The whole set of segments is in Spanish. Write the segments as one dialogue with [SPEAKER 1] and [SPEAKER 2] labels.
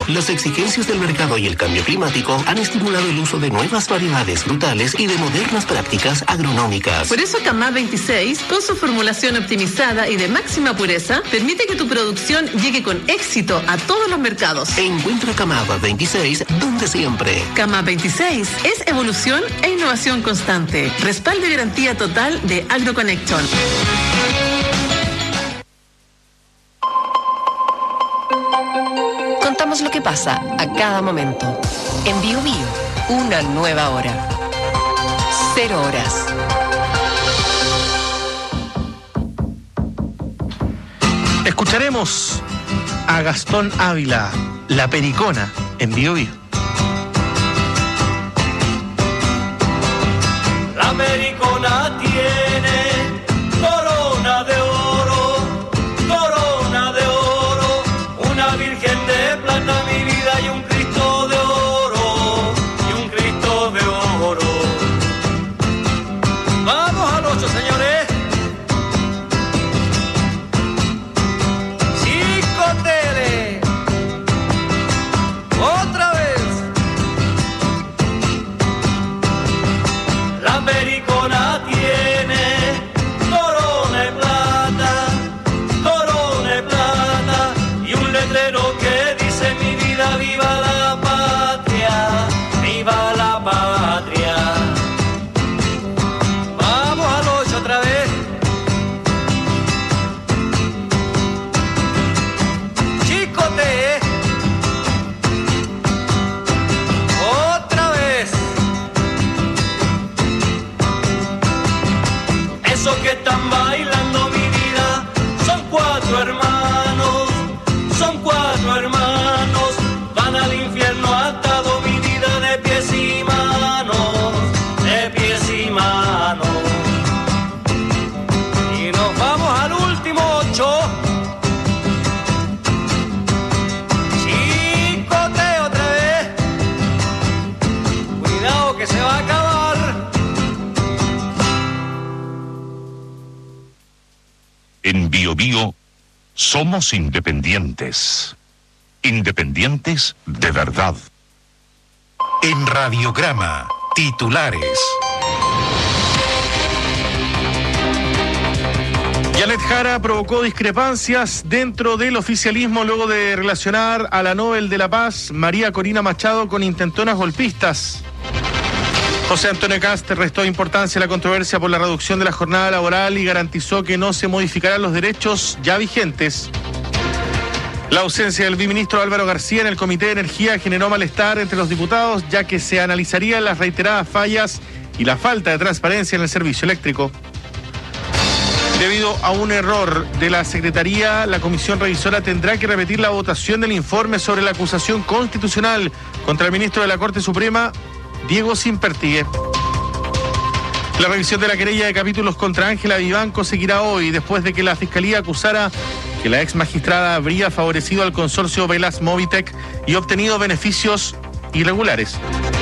[SPEAKER 1] Las exigencias del mercado y el cambio climático han estimulado el uso de nuevas variedades frutales y de modernas prácticas agronómicas.
[SPEAKER 2] Por eso Camá 26, con su formulación optimizada y de máxima pureza, permite que tu producción llegue con éxito a todos los mercados.
[SPEAKER 1] Encuentra Camá 26 donde siempre.
[SPEAKER 2] Camá 26 es evolución e innovación constante. Respaldo y garantía total de AgroConnection.
[SPEAKER 3] Contamos lo que pasa a cada momento. En Bio Bio, una nueva hora. 0 horas.
[SPEAKER 4] Escucharemos a Gastón Ávila, La Pericona, en Bio Bio.
[SPEAKER 5] La Pericona tiene corona de oro, una virgen de plata, mi vida, y un Cristo de oro, Vamos al 8, señores. Chicotele. Otra vez. La Pericona tiene corona de plata, y un letrero que dice: mi vida, viva la patria, viva la patria. Vamos al 8 otra vez. Chicote. Otra vez. Esos que están bailando, mi vida, son cuatro hermanos, van al infierno atado, mi vida, de pies y manos, y nos vamos al último 8. Chicote otra vez. Cuidado que se va a acabar.
[SPEAKER 6] En Bio Bio somos independientes. Independientes de verdad. En Radiograma, titulares.
[SPEAKER 4] Janet Jara provocó discrepancias dentro del oficialismo luego de relacionar a la Nobel de la Paz, María Corina Machado, con intentonas golpistas. José Antonio Kast restó importancia a la controversia por la reducción de la jornada laboral y garantizó que no se modificarán los derechos ya vigentes. La ausencia del viceministro Álvaro García en el Comité de Energía generó malestar entre los diputados, ya que se analizarían las reiteradas fallas y la falta de transparencia en el servicio eléctrico. Debido a un error de la Secretaría, la Comisión Revisora tendrá que repetir la votación del informe sobre la acusación constitucional contra el ministro de la Corte Suprema, Diego Simpertigue. La revisión de la querella de capítulos contra Ángela Vivanco seguirá hoy, después de que la Fiscalía acusara que la ex magistrada habría favorecido al consorcio Velas Movitec y obtenido beneficios irregulares.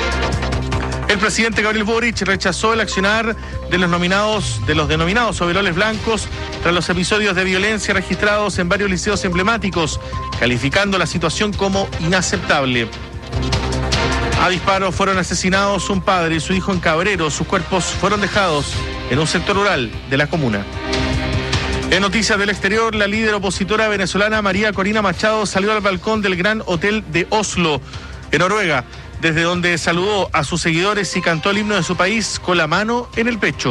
[SPEAKER 4] El presidente Gabriel Boric rechazó el accionar de los denominados overoles blancos tras los episodios de violencia registrados en varios liceos emblemáticos, calificando la situación como inaceptable. A disparos fueron asesinados un padre y su hijo en Cabrero. Sus cuerpos fueron dejados en un sector rural de la comuna. En noticias del exterior, la líder opositora venezolana María Corina Machado salió al balcón del Gran Hotel de Oslo, en Noruega, desde donde saludó a sus seguidores y cantó el himno de su país con la mano en el pecho.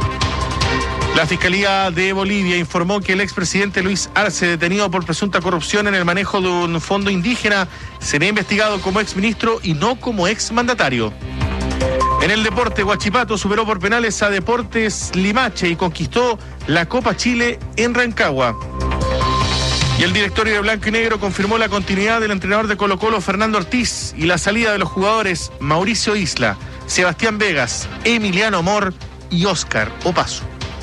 [SPEAKER 4] La Fiscalía de Bolivia informó que el expresidente Luis Arce, detenido por presunta corrupción en el manejo de un fondo indígena, será investigado como exministro y no como exmandatario. En el deporte, Huachipato superó por penales a Deportes Limache y conquistó la Copa Chile en Rancagua. Y el directorio de Blanco y Negro confirmó la continuidad del entrenador de Colo-Colo, Fernando Ortiz, y la salida de los jugadores Mauricio Isla, Sebastián Vegas, Emiliano Amor y Óscar Opaso.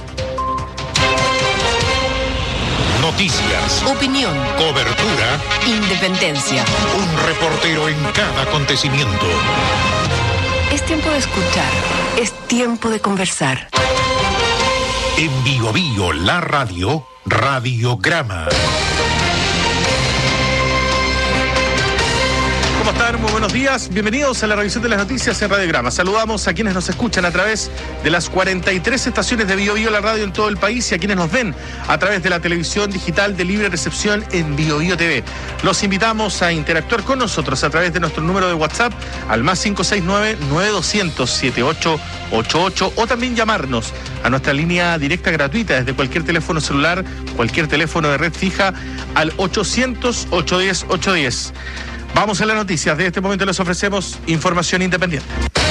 [SPEAKER 6] Noticias,
[SPEAKER 3] Opinión,
[SPEAKER 6] cobertura,
[SPEAKER 3] independencia.
[SPEAKER 6] un reportero en cada acontecimiento.
[SPEAKER 3] Es tiempo de escuchar, es tiempo de conversar.
[SPEAKER 6] En Bio Bio, la radio, Radiograma.
[SPEAKER 4] están? Muy buenos días. Bienvenidos a la revisión de las noticias en Radiograma. Saludamos a quienes nos escuchan a través de las 43 estaciones de Bio Bio la radio en todo el país y a quienes nos ven a través de la televisión digital de libre recepción en Bio Bio TV. Los invitamos a interactuar con nosotros a través de nuestro número de WhatsApp al más 569-9200-7888 o también llamarnos a nuestra línea directa gratuita desde cualquier teléfono celular, cualquier teléfono de red fija al 800-810-810. Vamos a las noticias. De este momento les ofrecemos información independiente.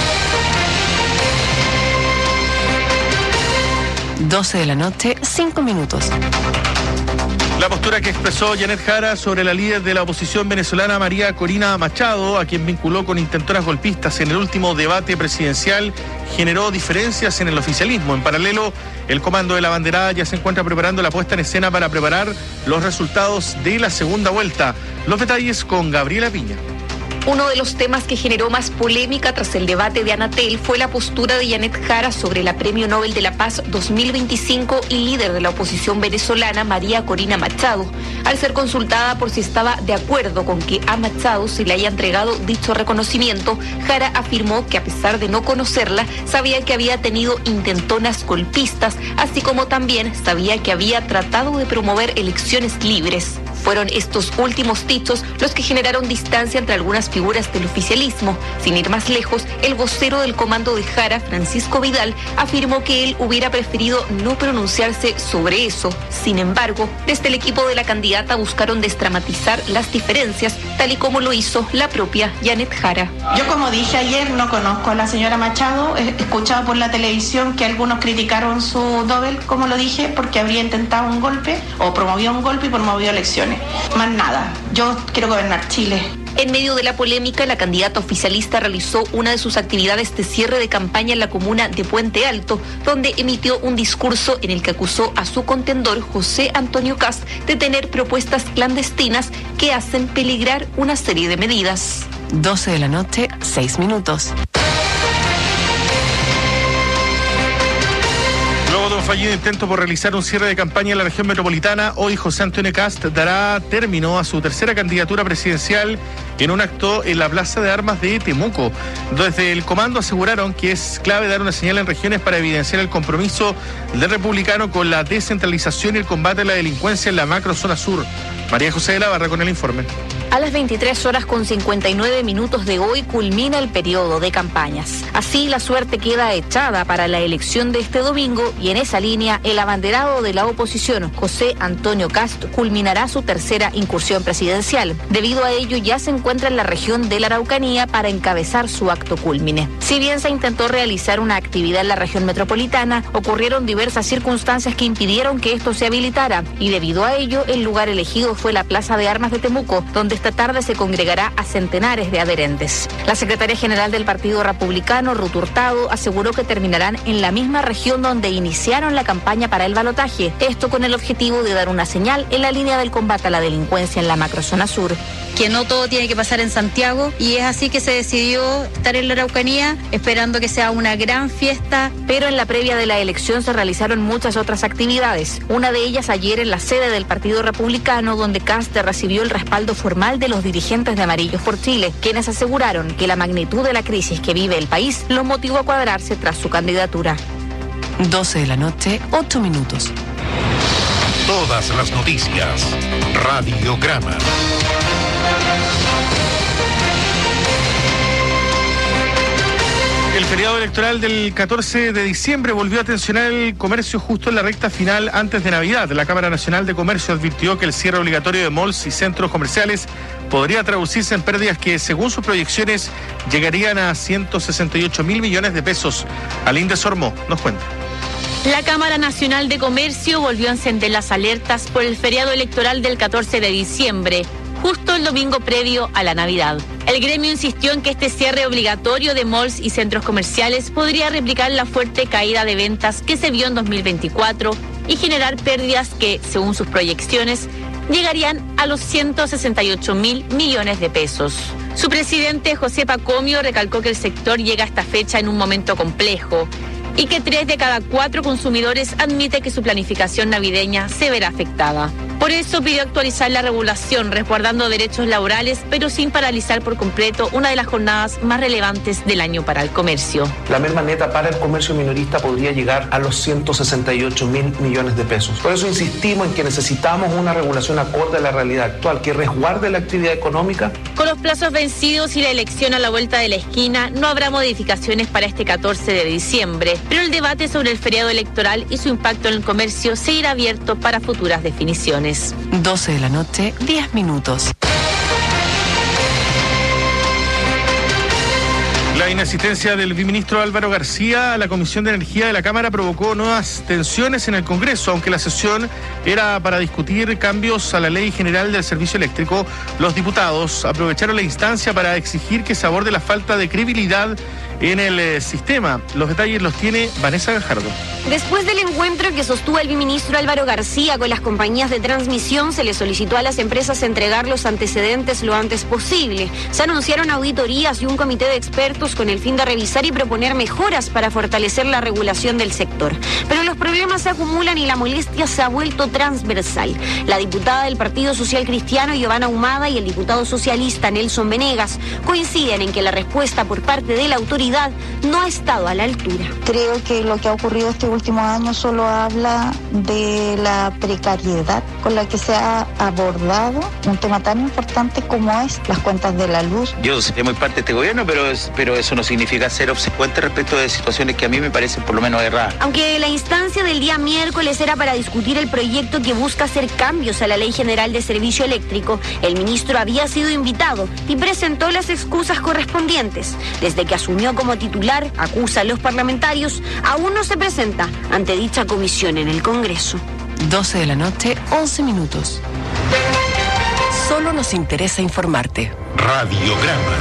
[SPEAKER 3] 12 de la noche, 5 minutos.
[SPEAKER 4] La postura que expresó Janet Jara sobre la líder de la oposición venezolana María Corina Machado, a quien vinculó con intentonas golpistas en el último debate presidencial, generó diferencias en el oficialismo. En paralelo, el comando de la banderada ya se encuentra preparando la puesta en escena para preparar los resultados de la segunda vuelta. Los detalles con Gabriela Piña.
[SPEAKER 7] Uno de los temas que generó más polémica tras el debate de Anatel fue la postura de Janet Jara sobre la Premio Nobel de la Paz 2025 y líder de la oposición venezolana María Corina Machado. Al ser consultada por si estaba de acuerdo con que a Machado se le haya entregado dicho reconocimiento, Jara afirmó que a pesar de no conocerla, sabía que había tenido intentonas golpistas, así como también sabía que había tratado de promover elecciones libres. Fueron estos últimos dichos los que generaron distancia entre algunas figuras del oficialismo. Sin ir más lejos, el vocero del comando de Jara, Francisco Vidal, afirmó que él hubiera preferido no pronunciarse sobre eso. Sin embargo, desde el equipo de la candidata buscaron desdramatizar las diferencias, tal y como lo hizo la propia Janet Jara.
[SPEAKER 8] Yo, como dije ayer, no conozco a la señora Machado. He escuchado por la televisión que algunos criticaron su Nobel, como lo dije, porque habría intentado un golpe o promovió un golpe y promovió elecciones. Más nada, yo quiero gobernar Chile.
[SPEAKER 7] En medio de la polémica, la candidata oficialista realizó una de sus actividades de cierre de campaña en la comuna de Puente Alto, donde emitió un discurso en el que acusó a su contendor, José Antonio Kast, de tener propuestas clandestinas que hacen peligrar una serie de medidas.
[SPEAKER 3] 12 de la noche, 6 minutos.
[SPEAKER 4] Luego de un fallido intento por realizar un cierre de campaña en la región metropolitana, hoy José Antonio Kast dará término a su tercera candidatura presidencial en un acto en la Plaza de Armas de Temuco. Desde el comando aseguraron que es clave dar una señal en regiones para evidenciar el compromiso del republicano con la descentralización y el combate a la delincuencia en la macrozona sur. María José de la Barra con el informe.
[SPEAKER 7] A las 23:59 de hoy culmina el periodo de campañas. Así, la suerte queda echada para la elección de este domingo y en esa línea, el abanderado de la oposición, José Antonio Kast, culminará su tercera incursión presidencial. Debido a ello, ya se encuentra en la región de la Araucanía para encabezar su acto cúlmine. Si bien se intentó realizar una actividad en la región metropolitana, ocurrieron diversas circunstancias que impidieron que esto se habilitara y debido a ello, el lugar elegido fue la Plaza de Armas de Temuco, donde esta tarde se congregará a centenares de adherentes. La secretaria general del Partido Republicano, Ruth Hurtado, aseguró que terminarán en la misma región donde iniciaron la campaña para el balotaje, esto con el objetivo de dar una señal en la línea del combate a la delincuencia en la macrozona sur.
[SPEAKER 9] Que no todo tiene que pasar en Santiago y es así que se decidió estar en la Araucanía, esperando que sea una gran fiesta.
[SPEAKER 7] Pero en la previa de la elección se realizaron muchas otras actividades, una de ellas ayer en la sede del Partido Republicano, donde Kast recibió el respaldo formal de los dirigentes de Amarillos por Chile, quienes aseguraron que la magnitud de la crisis que vive el país lo motivó a cuadrarse tras su candidatura.
[SPEAKER 3] 12 de la noche, 8 minutos.
[SPEAKER 6] Todas las noticias. Radiograma.
[SPEAKER 4] El feriado electoral del 14 de diciembre volvió a tensionar el comercio justo en la recta final antes de Navidad. La Cámara Nacional de Comercio advirtió que el cierre obligatorio de malls y centros comerciales podría traducirse en pérdidas que, según sus proyecciones, llegarían a 168.000 millones de pesos. Aline Desormeaux nos cuenta.
[SPEAKER 10] La Cámara Nacional de Comercio volvió a encender las alertas por el feriado electoral del 14 de diciembre, justo el domingo previo a la Navidad. El gremio insistió en que este cierre obligatorio de malls y centros comerciales podría replicar la fuerte caída de ventas que se vio en 2024 y generar pérdidas que, según sus proyecciones, llegarían a los 168.000 millones de pesos. Su presidente, José Pacomio, recalcó que el sector llega a esta fecha en un momento complejo y que 3 de cada 4 consumidores admite que su planificación navideña se verá afectada. Por eso pidió actualizar la regulación, resguardando derechos laborales, pero sin paralizar por completo una de las jornadas más relevantes del año para el comercio.
[SPEAKER 11] La merma neta para el comercio minorista podría llegar a los 168.000 millones de pesos. Por eso insistimos en que necesitamos una regulación acorde a la realidad actual, que resguarde la actividad económica.
[SPEAKER 10] Con los plazos vencidos y la elección a la vuelta de la esquina, no habrá modificaciones para este 14 de diciembre, pero el debate sobre el feriado electoral y su impacto en el comercio seguirá abierto para futuras definiciones.
[SPEAKER 3] 12 de la noche, 10 minutos.
[SPEAKER 4] La inasistencia del viceministro Álvaro García a la Comisión de Energía de la Cámara provocó nuevas tensiones en el Congreso. Aunque la sesión era para discutir cambios a la Ley General del Servicio Eléctrico, los diputados aprovecharon la instancia para exigir que se aborde la falta de credibilidad en el sistema. Los detalles los tiene Vanessa Gajardo.
[SPEAKER 12] Después del encuentro que sostuvo el viceministro Álvaro García con las compañías de transmisión, se le solicitó a las empresas entregar los antecedentes lo antes posible. Se anunciaron auditorías y un comité de expertos con el fin de revisar y proponer mejoras para fortalecer la regulación del sector. Pero los problemas se acumulan y la molestia se ha vuelto transversal. La diputada del Partido Social Cristiano, Giovanna Humada, y el diputado socialista, Nelson Venegas, coinciden en que la respuesta por parte de la autoridad no ha estado a la altura.
[SPEAKER 13] Creo que lo que ha ocurrido este último año solo habla de la precariedad con la que se ha abordado un tema tan importante como es las cuentas de la luz.
[SPEAKER 14] Yo soy muy parte de este gobierno, pero eso no significa ser obsecuente respecto de situaciones que a mí me parecen por lo menos erradas.
[SPEAKER 12] Aunque la instancia del día miércoles era para discutir el proyecto que busca hacer cambios a la Ley General de Servicio Eléctrico, el ministro había sido invitado y presentó las excusas correspondientes. Desde que asumió como titular, acusa a los parlamentarios, aún no se presenta ante dicha comisión en el Congreso.
[SPEAKER 3] 12 de la noche, 11 minutos. Solo nos interesa informarte.
[SPEAKER 6] Radiograma.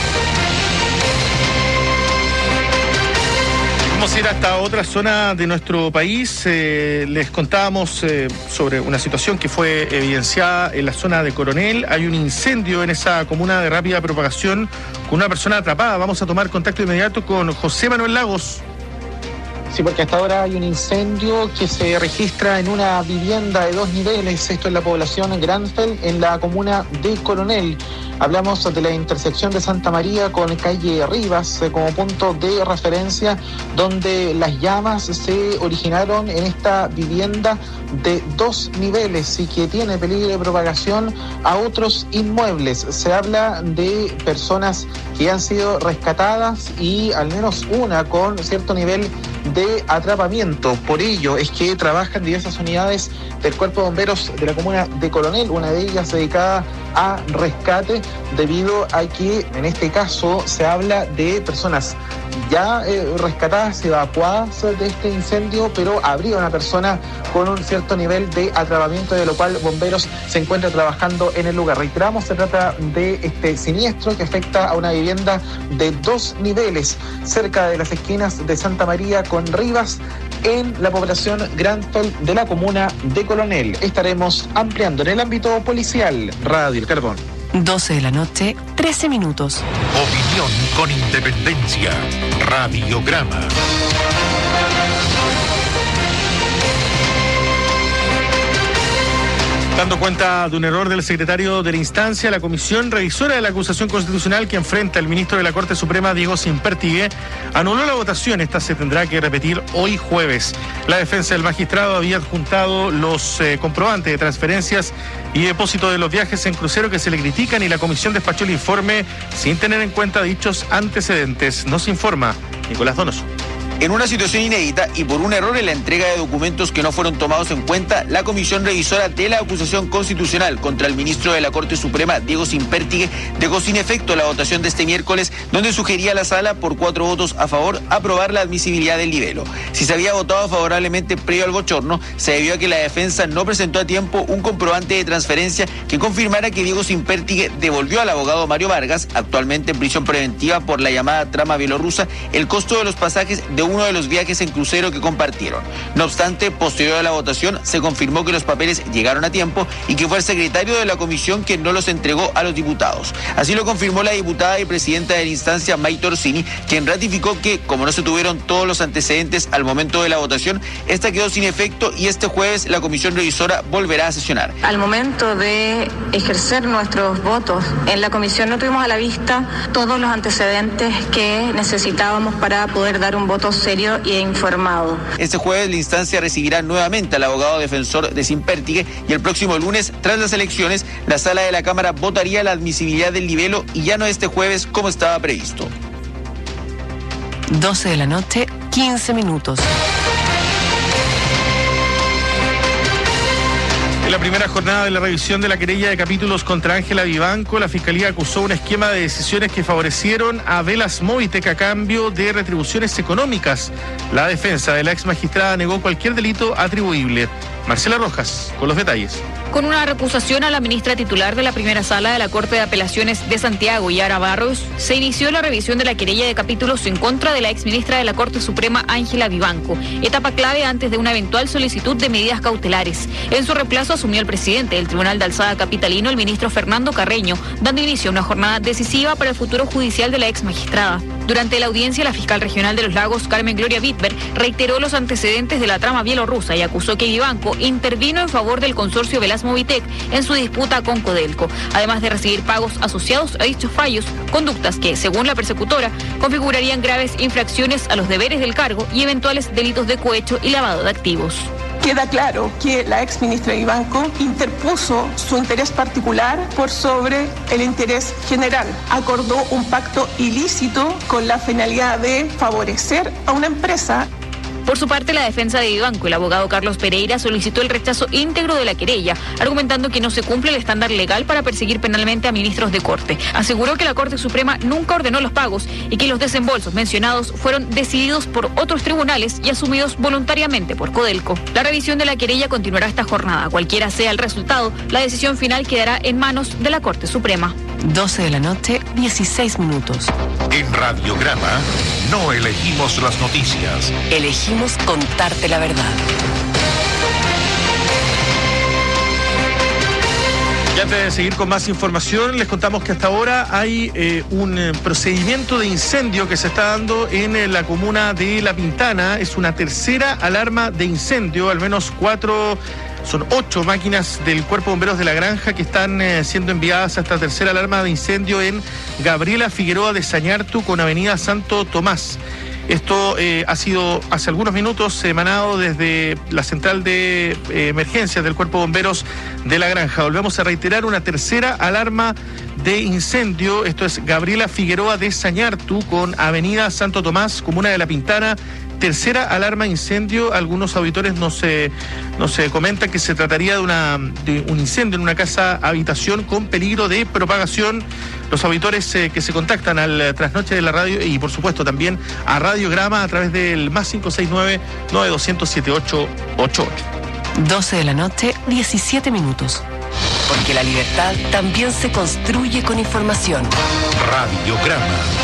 [SPEAKER 4] Vamos a ir hasta otra zona de nuestro país. Les contábamos sobre una situación que fue evidenciada en la zona de Coronel. Hay un incendio en esa comuna de rápida propagación con una persona atrapada. Vamos a tomar contacto inmediato con José Manuel Lagos.
[SPEAKER 15] Sí, porque hasta ahora hay un incendio que se registra en una vivienda de 2 niveles, esto en la población Granfell, en la comuna de Coronel. Hablamos de la intersección de Santa María con calle Rivas como punto de referencia, donde las llamas se originaron en esta vivienda de 2 niveles y que tiene peligro de propagación a otros inmuebles. Se habla de personas que han sido rescatadas y al menos una con cierto nivel de atrapamiento. Por ello es que trabajan diversas unidades del Cuerpo de Bomberos de la comuna de Coronel, una de ellas dedicada a rescate, debido a que en este caso se habla de personas ya rescatadas, evacuadas de este incendio, pero habría una persona con un cierto nivel de atrapamiento, de lo cual bomberos se encuentran trabajando en el lugar. Reiteramos, se trata de este siniestro que afecta a una vivienda de 2 niveles cerca de las esquinas de Santa María con Rivas, en la población Granfell de la comuna de Coronel. Estaremos ampliando en el ámbito policial. Radio El Carbón.
[SPEAKER 3] 12 de la noche, 13 minutos.
[SPEAKER 6] Opinión con independencia. Radiograma.
[SPEAKER 4] Dando cuenta de un error del secretario de la instancia, la comisión revisora de la acusación constitucional que enfrenta el ministro de la Corte Suprema, Diego Sínpertigue, anuló la votación. Esta se tendrá que repetir hoy jueves. La defensa del magistrado había adjuntado los comprobantes de transferencias y depósito de los viajes en crucero que se le critican, y la comisión despachó el informe sin tener en cuenta dichos antecedentes. Nos informa Nicolás Donoso.
[SPEAKER 14] En una situación inédita y por un error en la entrega de documentos que no fueron tomados en cuenta, la comisión revisora de la acusación constitucional contra el ministro de la Corte Suprema, Diego Sínpertigue, dejó sin efecto la votación de este miércoles, donde sugería a la sala, por 4 votos a favor, aprobar la admisibilidad del libelo. Si se había votado favorablemente previo al bochorno, se debió a que la defensa no presentó a tiempo un comprobante de transferencia que confirmara que Diego Sínpertigue devolvió al abogado Mario Vargas, actualmente en prisión preventiva por la llamada trama bielorrusa, el costo de los pasajes de uno de los viajes en crucero que compartieron. No obstante, posterior a la votación, se confirmó que los papeles llegaron a tiempo y que fue el secretario de la comisión quien no los entregó a los diputados. Así lo confirmó la diputada y presidenta de la instancia, Mayta Orsini, quien ratificó que, como no se tuvieron todos los antecedentes al momento de la votación, esta quedó sin efecto y este jueves la comisión revisora volverá a sesionar.
[SPEAKER 16] Al momento de ejercer nuestros votos en la comisión no tuvimos a la vista todos los antecedentes que necesitábamos para poder dar un voto serio e informado.
[SPEAKER 14] Este jueves la instancia recibirá nuevamente al abogado defensor de Simpértigue y el próximo lunes, tras las elecciones, la sala de la Cámara votaría la admisibilidad del libelo y ya no este jueves como estaba previsto.
[SPEAKER 3] 12 de la noche, 15 minutos.
[SPEAKER 4] En la primera jornada de la revisión de la querella de capítulos contra Ángela Vivanco, la Fiscalía acusó un esquema de decisiones que favorecieron a Velas Movitec a cambio de retribuciones económicas. La defensa de la ex magistrada negó cualquier delito atribuible. Marcela Rojas, con los detalles.
[SPEAKER 7] Con una recusación a la ministra titular de la primera sala de la Corte de Apelaciones de Santiago, Yara Barros, se inició la revisión de la querella de capítulos en contra de la exministra de la Corte Suprema, Ángela Vivanco, etapa clave antes de una eventual solicitud de medidas cautelares. En su reemplazo asumió el presidente del Tribunal de Alzada capitalino, el ministro Fernando Carreño, dando inicio a una jornada decisiva para el futuro judicial de la ex magistrada. Durante la audiencia, la fiscal regional de Los Lagos, Carmen Gloria Wittberg, reiteró los antecedentes de la trama bielorrusa y acusó que Vivanco intervino en favor del consorcio Velas Movitec en su disputa con Codelco, además de recibir pagos asociados a dichos fallos, conductas que, según la persecutora, configurarían graves infracciones a los deberes del cargo y eventuales delitos de cohecho y lavado de activos.
[SPEAKER 17] Queda claro que la ex ministra Vivanco interpuso su interés particular por sobre el interés general. Acordó un pacto ilícito con la finalidad de favorecer a una empresa.
[SPEAKER 7] Por su parte, la defensa de Vivanco, el abogado Carlos Pereira, solicitó el rechazo íntegro de la querella, argumentando que no se cumple el estándar legal para perseguir penalmente a ministros de Corte. Aseguró que la Corte Suprema nunca ordenó los pagos y que los desembolsos mencionados fueron decididos por otros tribunales y asumidos voluntariamente por Codelco. La revisión de la querella continuará esta jornada. Cualquiera sea el resultado, la decisión final quedará en manos de la Corte Suprema.
[SPEAKER 3] 12 de la noche, 16 minutos.
[SPEAKER 6] En Radiograma no elegimos las noticias.
[SPEAKER 3] Elegimos contarte la verdad.
[SPEAKER 4] Y antes de seguir con más información, les contamos que hasta ahora hay un procedimiento de incendio que se está dando en la comuna de La Pintana. Es una tercera alarma de incendio, al menos 8 máquinas del Cuerpo de Bomberos de La Granja que están siendo enviadas a esta tercera alarma de incendio en Gabriela Figueroa de Sañartu con Avenida Santo Tomás. Esto ha sido hace algunos minutos emanado desde la central de emergencias del Cuerpo de Bomberos de La Granja. Volvemos a reiterar una tercera alarma de incendio. Esto es Gabriela Figueroa de Sañartu con Avenida Santo Tomás, comuna de La Pintana. Tercera alarma de incendio. Algunos auditores nos comentan que se trataría de un incendio en una casa habitación con peligro de propagación. Los auditores que se contactan al trasnoche de la radio y por supuesto también a Radiograma a través del +569 9200 7888.
[SPEAKER 3] 12 de la noche, 17 minutos. Porque la libertad también se construye con información.
[SPEAKER 6] Radiograma.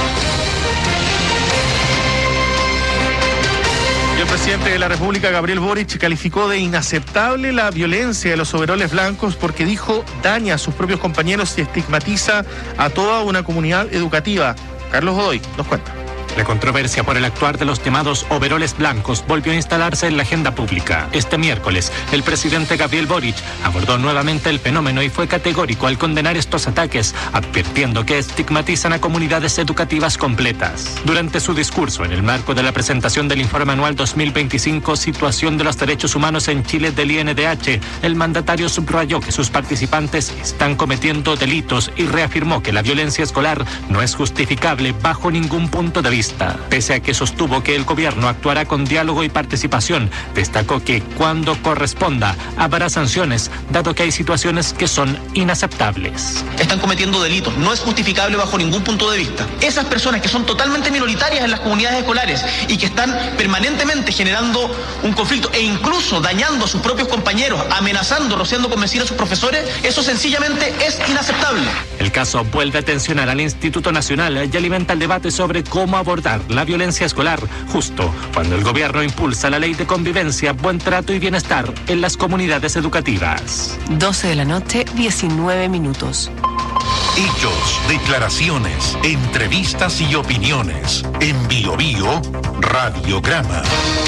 [SPEAKER 4] El presidente de la República, Gabriel Boric, calificó de inaceptable la violencia de los overoles blancos porque dijo daña a sus propios compañeros y estigmatiza a toda una comunidad educativa. Carlos Godoy nos cuenta.
[SPEAKER 18] La controversia por el actuar de los llamados overoles blancos volvió a instalarse en la agenda pública. Este miércoles, el presidente Gabriel Boric abordó nuevamente el fenómeno y fue categórico al condenar estos ataques, advirtiendo que estigmatizan a comunidades educativas completas. Durante su discurso, en el marco de la presentación del informe anual 2025, Situación de los Derechos Humanos en Chile del INDH, el mandatario subrayó que sus participantes están cometiendo delitos y reafirmó que la violencia escolar no es justificable bajo ningún punto de vista. Pese a que sostuvo que el gobierno actuará con diálogo y participación, destacó que cuando corresponda habrá sanciones, dado que hay situaciones que son inaceptables.
[SPEAKER 19] Están cometiendo delitos, no es justificable bajo ningún punto de vista. Esas personas que son totalmente minoritarias en las comunidades escolares y que están permanentemente generando un conflicto e incluso dañando a sus propios compañeros, amenazando, rociando con benzina a sus profesores, eso sencillamente es inaceptable.
[SPEAKER 18] El caso vuelve a tensionar al Instituto Nacional y alimenta el debate sobre cómo abordar abordar la violencia escolar, justo cuando el gobierno impulsa la ley de convivencia, buen trato y bienestar en las comunidades educativas.
[SPEAKER 3] 12 de la noche, 19 minutos.
[SPEAKER 6] Hechos, declaraciones, entrevistas y opiniones. En Bio Bio, Radiograma.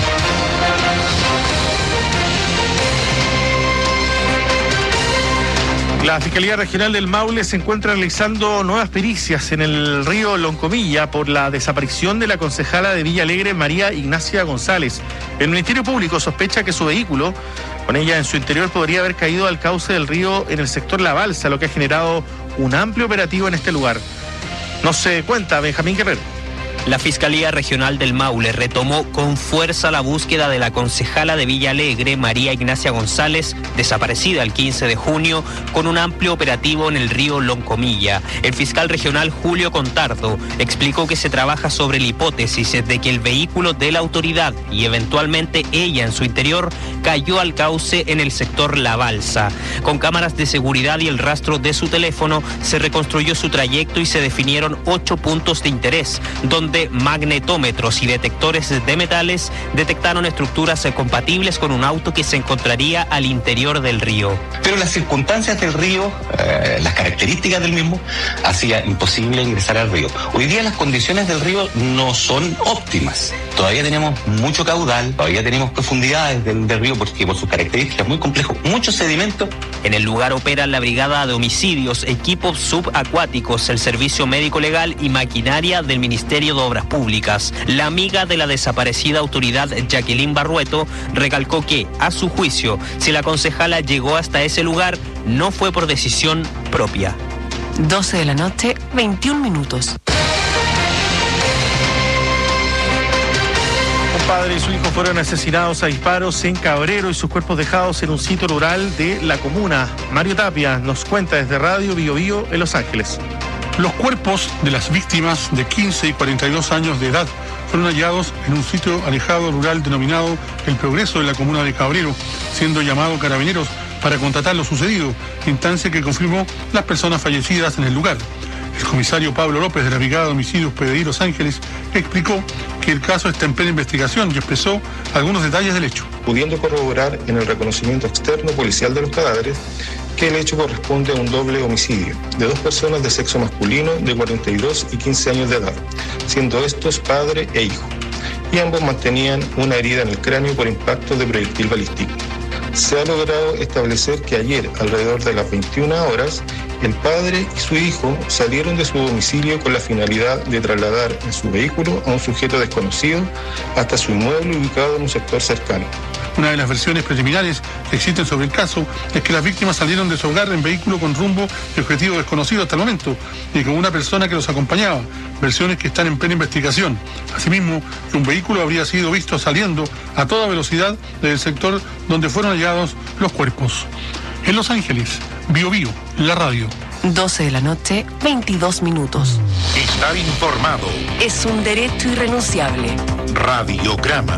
[SPEAKER 4] La Fiscalía Regional del Maule se encuentra realizando nuevas pericias en el río Loncomilla por la desaparición de la concejala de Villa Alegre, María Ignacia González. El Ministerio Público sospecha que su vehículo, con ella en su interior, podría haber caído al cauce del río en el sector La Balsa, lo que ha generado un amplio operativo en este lugar. Nos cuenta Benjamín Guerrero.
[SPEAKER 20] La Fiscalía Regional del Maule retomó con fuerza la búsqueda de la concejala de Villa Alegre, María Ignacia González, desaparecida el 15 de junio, con un amplio operativo en el río Loncomilla. El fiscal regional Julio Contardo explicó que se trabaja sobre la hipótesis de que el vehículo de la autoridad y eventualmente ella en su interior cayó al cauce en el sector La Balsa. Con cámaras de seguridad y el rastro de su teléfono se reconstruyó su trayecto y se definieron 8 puntos de interés, donde magnetómetros y detectores de metales detectaron estructuras compatibles con un auto que se encontraría al interior del río.
[SPEAKER 21] Pero las circunstancias del río, las características del mismo, hacía imposible ingresar al río. Hoy día las condiciones del río no son óptimas. Todavía tenemos mucho caudal, todavía tenemos profundidades del río porque por sus características muy complejo, mucho sedimento.
[SPEAKER 20] En el lugar operan la Brigada de Homicidios, equipos subacuáticos, el Servicio Médico Legal y maquinaria del Ministerio de Obras Públicas. La amiga de la desaparecida autoridad, Jacqueline Barrueto, recalcó que, a su juicio, si la concejala llegó hasta ese lugar, no fue por decisión propia.
[SPEAKER 3] 12 de la noche, 21 minutos.
[SPEAKER 4] Padre y su hijo fueron asesinados a disparos en Cabrero y sus cuerpos dejados en un sitio rural de la comuna. Mario Tapia nos cuenta desde Radio Bio Bio en Los Ángeles.
[SPEAKER 22] Los cuerpos de las víctimas de 15 y 42 años de edad fueron hallados en un sitio alejado rural denominado El Progreso de la comuna de Cabrero, siendo llamado Carabineros para constatar lo sucedido, instancia que confirmó las personas fallecidas en el lugar. El comisario Pablo López de la Brigada de Homicidios PDI Los Ángeles explicó que el caso está en plena investigación y expresó algunos detalles del hecho.
[SPEAKER 23] Pudiendo corroborar en el reconocimiento externo policial de los cadáveres que el hecho corresponde a un doble homicidio de 2 personas de sexo masculino de 42 y 15 años de edad, siendo estos padre e hijo, y ambos mantenían una herida en el cráneo por impacto de proyectil balístico. Se ha logrado establecer que ayer, alrededor de las 21 horas, el padre y su hijo salieron de su domicilio con la finalidad de trasladar en su vehículo a un sujeto desconocido hasta su inmueble ubicado en un sector cercano.
[SPEAKER 22] Una de las versiones preliminares que existen sobre el caso es que las víctimas salieron de su hogar en vehículo con rumbo y objetivo desconocido hasta el momento y con una persona que los acompañaba, versiones que están en plena investigación. Asimismo, que un vehículo habría sido visto saliendo a toda velocidad del sector donde fueron hallados los cuerpos. En Los Ángeles, Bio Bio, la radio.
[SPEAKER 3] 12 de la noche, 22 minutos.
[SPEAKER 6] Estar informado
[SPEAKER 3] es un derecho irrenunciable.
[SPEAKER 6] Radiograma.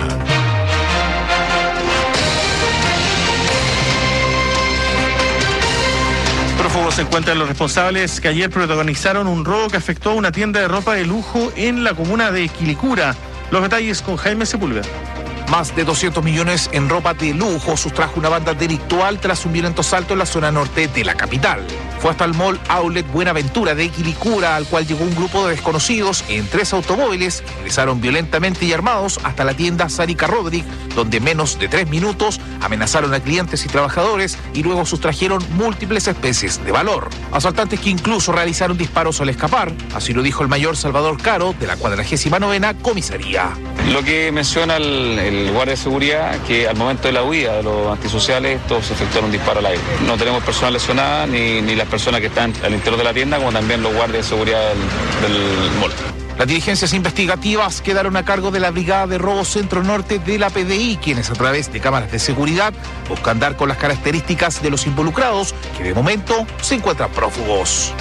[SPEAKER 4] Prófugos se encuentran los responsables que ayer protagonizaron un robo que afectó a una tienda de ropa de lujo en la comuna de Quilicura. Los detalles con Jaime Sepúlveda.
[SPEAKER 24] Más de 200 millones en ropa de lujo sustrajo una banda delictual tras un violento asalto en la zona norte de la capital. Fue hasta el mall Outlet Buenaventura de Quilicura, al cual llegó un grupo de desconocidos en 3 automóviles que ingresaron violentamente y armados hasta la tienda Sárica Rodríguez, donde en menos de 3 minutos amenazaron a clientes y trabajadores y luego sustrajeron múltiples especies de valor. Asaltantes que incluso realizaron disparos al escapar, así lo dijo el mayor Salvador Caro de la 49ª Comisaría.
[SPEAKER 25] Lo que menciona el guardia de seguridad, que al momento de la huida de los antisociales, todos efectuaron un disparo al aire. No tenemos personas lesionadas, ni las personas que están al interior de la tienda, como también los guardias de seguridad del mall.
[SPEAKER 24] Las diligencias investigativas quedaron a cargo de la Brigada de Robo Centro Norte de la PDI, quienes a través de cámaras de seguridad buscan dar con las características de los involucrados, que de momento se encuentran prófugos.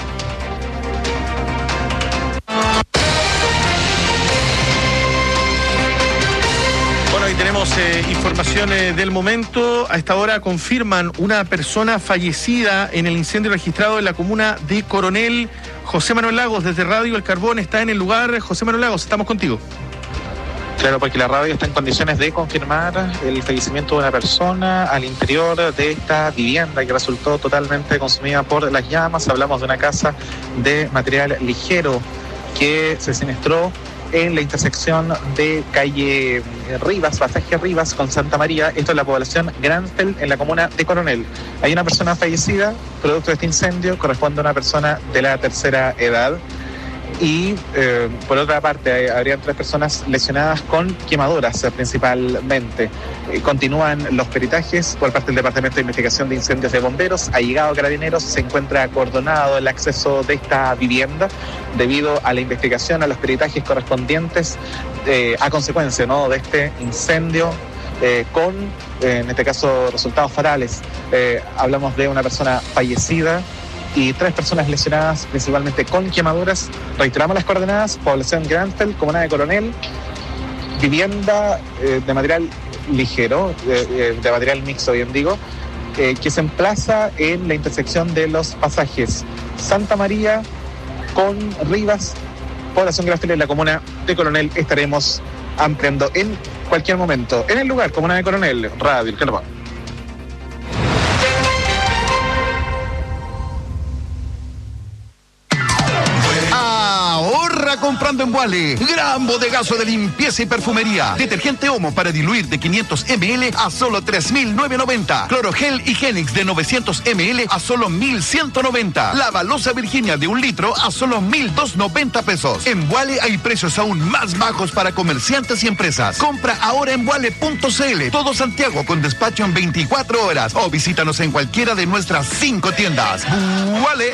[SPEAKER 4] Ahí tenemos información del momento. A esta hora confirman una persona fallecida en el incendio registrado en la comuna de Coronel. José Manuel Lagos, desde Radio El Carbón, está en el lugar. José Manuel Lagos, estamos contigo.
[SPEAKER 15] Claro, porque la radio está en condiciones de confirmar el fallecimiento de una persona al interior de esta vivienda que resultó totalmente consumida por las llamas. Hablamos de una casa de material ligero que se siniestró en la intersección de calle Rivas, pasaje Rivas con Santa María. Esto es la población Granfeld, en la comuna de Coronel. Hay una persona fallecida, producto de este incendio, corresponde a una persona de la tercera edad. Y por otra parte habrían 3 personas lesionadas con quemaduras principalmente. Continúan los peritajes por parte del Departamento de Investigación de Incendios de Bomberos. Ha llegado Carabineros, se encuentra acordonado el acceso de esta vivienda debido a la investigación, a los peritajes correspondientes a consecuencia, ¿no?, de este incendio. Con, en este caso, resultados fatales. Hablamos de una persona fallecida y 3 personas lesionadas, principalmente con quemaduras. Reiteramos las coordenadas: población Granfeld, comuna de Coronel, vivienda de material ligero, de material mixto, bien digo, que se emplaza en la intersección de los pasajes Santa María con Rivas. Población Granfeld, en la comuna de Coronel. Estaremos ampliando en cualquier momento en el lugar, comuna de Coronel, Radio El Carbón.
[SPEAKER 1] Comprando en Wale, gran bodegazo de limpieza y perfumería. Detergente Omo para diluir de 500 ml a solo 3.990. Clorogel Higienix de 900 ml a solo 1.190. La balosa Virginia de 1 litro a solo 1.290 pesos. En Wale hay precios aún más bajos para comerciantes y empresas. Compra ahora en wale.cl. Todo Santiago con despacho en 24 horas. O visítanos en cualquiera de nuestras 5 tiendas. Wale.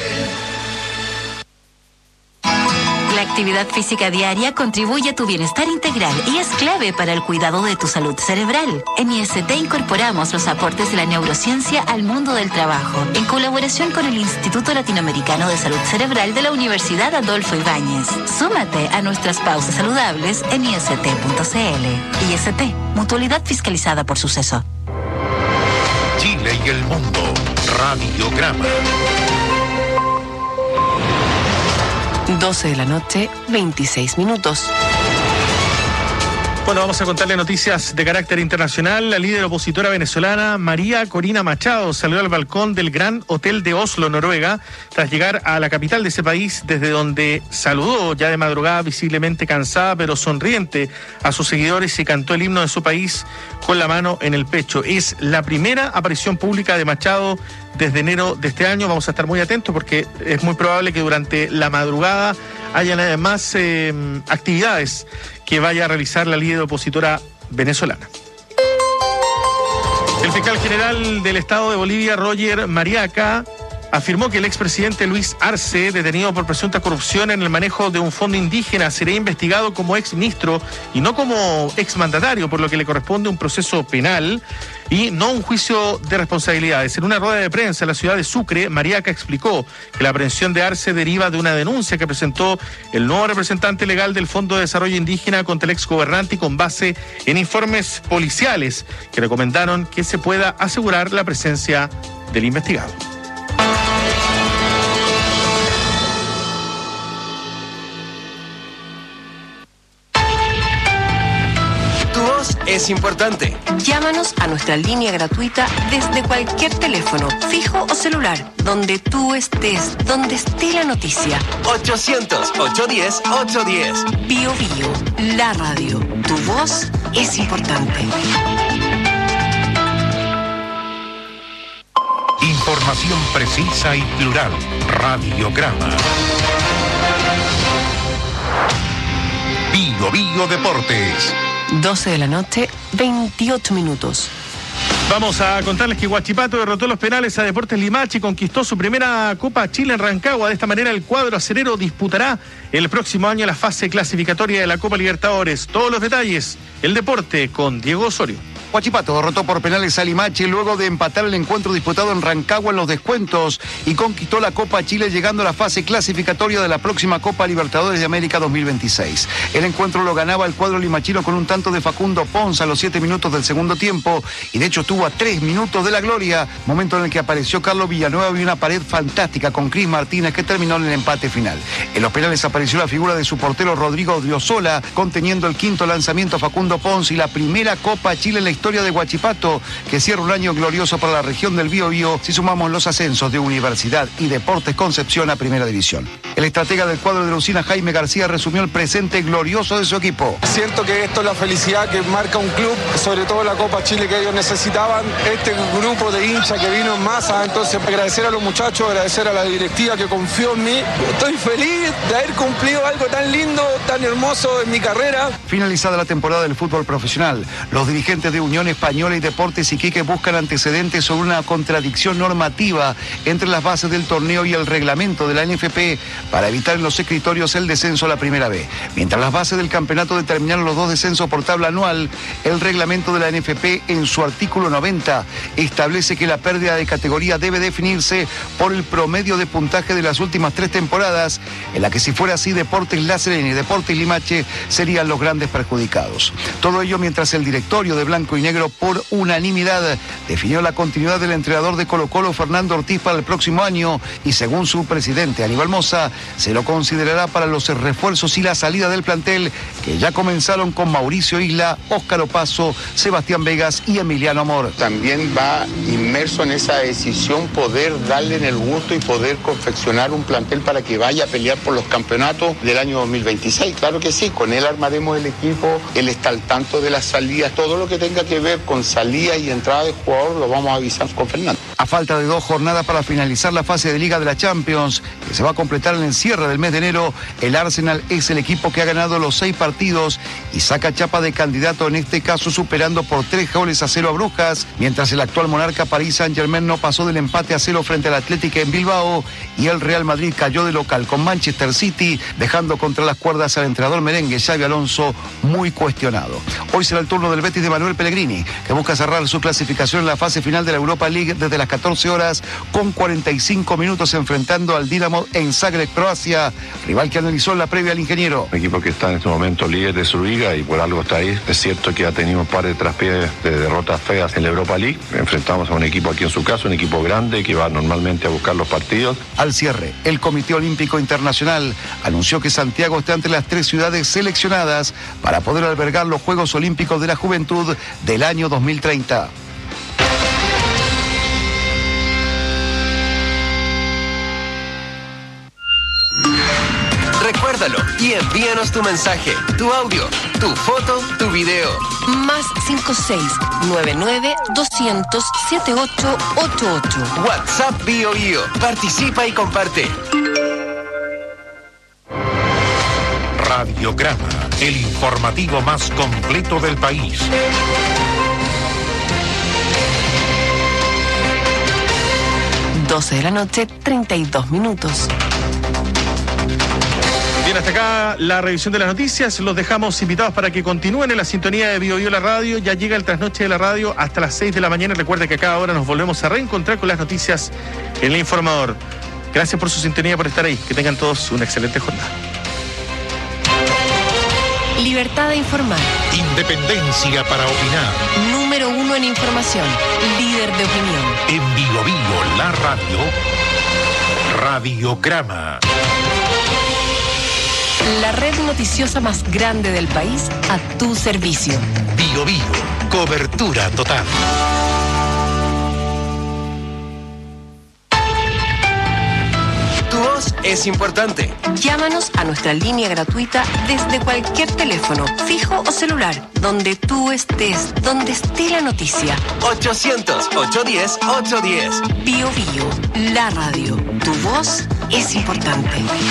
[SPEAKER 2] La actividad física diaria contribuye a tu bienestar integral y es clave para el cuidado de tu salud cerebral. En IST incorporamos los aportes de la neurociencia al mundo del trabajo, en colaboración con el Instituto Latinoamericano de Salud Cerebral de la Universidad Adolfo Ibáñez. Súmate a nuestras pausas saludables en ist.cl. IST, mutualidad fiscalizada por Suceso.
[SPEAKER 6] Chile y el mundo. Radiograma.
[SPEAKER 3] 12 de la noche, 26 minutos.
[SPEAKER 4] Bueno, vamos a contarle noticias de carácter internacional. La líder opositora venezolana María Corina Machado salió al balcón del Gran Hotel de Oslo, Noruega, tras llegar a la capital de ese país, desde donde saludó ya de madrugada, visiblemente cansada pero sonriente, a sus seguidores y cantó el himno de su país con la mano en el pecho. Es la primera aparición pública de Machado desde enero de este año. Vamos a estar muy atentos porque es muy probable que durante la madrugada haya más actividades que vaya a realizar la líder opositora venezolana. El fiscal general del Estado de Bolivia, Roger Mariaca, afirmó que el expresidente Luis Arce, detenido por presunta corrupción en el manejo de un fondo indígena, será investigado como exministro y no como exmandatario, por lo que le corresponde un proceso penal y no un juicio de responsabilidades. En una rueda de prensa en la ciudad de Sucre, Mariaca explicó que la aprehensión de Arce deriva de una denuncia que presentó el nuevo representante legal del Fondo de Desarrollo Indígena contra el exgobernante y con base en informes policiales que recomendaron que se pueda asegurar la presencia del investigado.
[SPEAKER 3] Es importante. Llámanos a nuestra línea gratuita desde cualquier teléfono, fijo o celular, donde tú estés, donde esté la noticia. 800-810-810. Bio Bio, la radio. Tu voz es importante.
[SPEAKER 6] Información precisa y plural. Radiograma. Bio Bio Deportes.
[SPEAKER 3] 12 de la noche, 28 minutos.
[SPEAKER 4] Vamos a contarles que Huachipato derrotó los penales a Deportes Limache y conquistó su primera Copa Chile en Rancagua. De esta manera, el cuadro acerero disputará el próximo año la fase clasificatoria de la Copa Libertadores. Todos los detalles, el deporte con Diego Osorio.
[SPEAKER 1] Huachipato derrotó por penales a Limache luego de empatar el encuentro disputado en Rancagua en los descuentos y conquistó la Copa Chile llegando a la fase clasificatoria de la próxima Copa Libertadores de América 2026. El encuentro lo ganaba el cuadro limachino con un tanto de Facundo Pons a los 7 minutos del segundo tiempo y de hecho estuvo a 3 minutos de la gloria, momento en el que apareció Carlos Villanueva y una pared fantástica con Cris Martínez que terminó en el empate final. En los penales apareció la figura de su portero Rodrigo Odriozola, conteniendo el quinto lanzamiento a Facundo Pons y la primera Copa Chile en la historia de Huachipato, que cierra un año glorioso para la región del Biobío si sumamos los ascensos de Universidad y Deportes Concepción a Primera División. El estratega del cuadro de la Usina, Jaime García, resumió el presente glorioso de su equipo.
[SPEAKER 5] Siento que esto es la felicidad que marca un club, sobre todo la Copa Chile que ellos necesitaban, este grupo de hinchas que vino en masa, entonces agradecer a los muchachos, agradecer a la directiva que confió en mí. Estoy feliz de haber cumplido algo tan lindo, tan hermoso en mi carrera.
[SPEAKER 1] Finalizada la temporada del fútbol profesional, los dirigentes de Unión Española y Deportes Iquique buscan antecedentes sobre una contradicción normativa entre las bases del torneo y el reglamento de la NFP para evitar en los escritorios el descenso a la Primera B. Mientras las bases del campeonato determinaron los 2 descensos por tabla anual, el reglamento de la NFP en su artículo 90 establece que la pérdida de categoría debe definirse por el promedio de puntaje de las últimas 3 temporadas, en la que si fuera así Deportes La Serena y Deportes Limache serían los grandes perjudicados. Todo ello mientras el directorio de Blanco y Negro por unanimidad definió la continuidad del entrenador de Colo-Colo Fernando Ortiz para el próximo año y según su presidente Aníbal Mosa se lo considerará para los refuerzos y la salida del plantel que ya comenzaron con Mauricio Isla, Óscar Opaso, Sebastián Vegas y Emiliano Amor.
[SPEAKER 8] También va inmerso en esa decisión poder darle en el gusto y poder confeccionar un plantel para que vaya a pelear por los campeonatos del año 2026. Claro que sí, con él armaremos el equipo, él está al tanto de las salidas, todo lo que tenga que ver con salida y entrada de jugador lo vamos a avisar con Fernando.
[SPEAKER 1] A falta de 2 jornadas para finalizar la fase de Liga de la Champions, que se va a completar en el cierre del mes de enero, el Arsenal es el equipo que ha ganado los 6 partidos y saca chapa de candidato, en este caso superando por 3-0 a Brujas, mientras el actual monarca Paris Saint-Germain no pasó del empate a 0 frente al Atlético en Bilbao y el Real Madrid cayó de local con Manchester City, dejando contra las cuerdas al entrenador merengue Xabi Alonso muy cuestionado. Hoy será el turno del Betis de Manuel Pellegrini, que busca cerrar su clasificación en la fase final de la Europa League desde las 14 horas con 45 minutos enfrentando al Dinamo en Zagreb, Croacia, rival que analizó en la previa al ingeniero.
[SPEAKER 9] Un equipo que está en este momento líder de su liga y por algo está ahí. Es cierto que ha tenido un par de traspiés de derrotas feas en la Europa League. Enfrentamos a un equipo aquí en su caso, un equipo grande que va normalmente a buscar los partidos.
[SPEAKER 1] Al cierre, el Comité Olímpico Internacional anunció que Santiago está entre las 3 ciudades seleccionadas para poder albergar los Juegos Olímpicos de la Juventud del año 2030.
[SPEAKER 3] Recuérdalo y envíanos tu mensaje, tu audio, tu foto, tu video.
[SPEAKER 10] Más 56-99-200-7888.
[SPEAKER 3] WhatsApp Biobío. Participa y comparte.
[SPEAKER 6] Radiograma, el informativo más completo del país.
[SPEAKER 10] Doce de la noche, 32 minutos.
[SPEAKER 4] Bien, hasta acá la revisión de las noticias. Los dejamos invitados para que continúen en la sintonía de Biobío la radio. Ya llega el trasnoche de la radio hasta las 6 de la mañana. Recuerda que a cada hora nos volvemos a reencontrar con las noticias en El Informador. Gracias por su sintonía, por estar ahí. Que tengan todos una excelente jornada.
[SPEAKER 10] Libertad de informar.
[SPEAKER 6] Independencia para opinar.
[SPEAKER 10] Número 1 en información. Líder de opinión.
[SPEAKER 6] En Biobío la radio. Radiograma.
[SPEAKER 10] La red noticiosa más grande del país a tu servicio.
[SPEAKER 6] Biobío, cobertura total.
[SPEAKER 3] Tu voz es importante.
[SPEAKER 10] Llámanos a nuestra línea gratuita desde cualquier teléfono, fijo o celular, donde tú estés, donde esté la noticia.
[SPEAKER 3] 800-810-810.
[SPEAKER 10] Biobío, la radio. Tu voz es importante.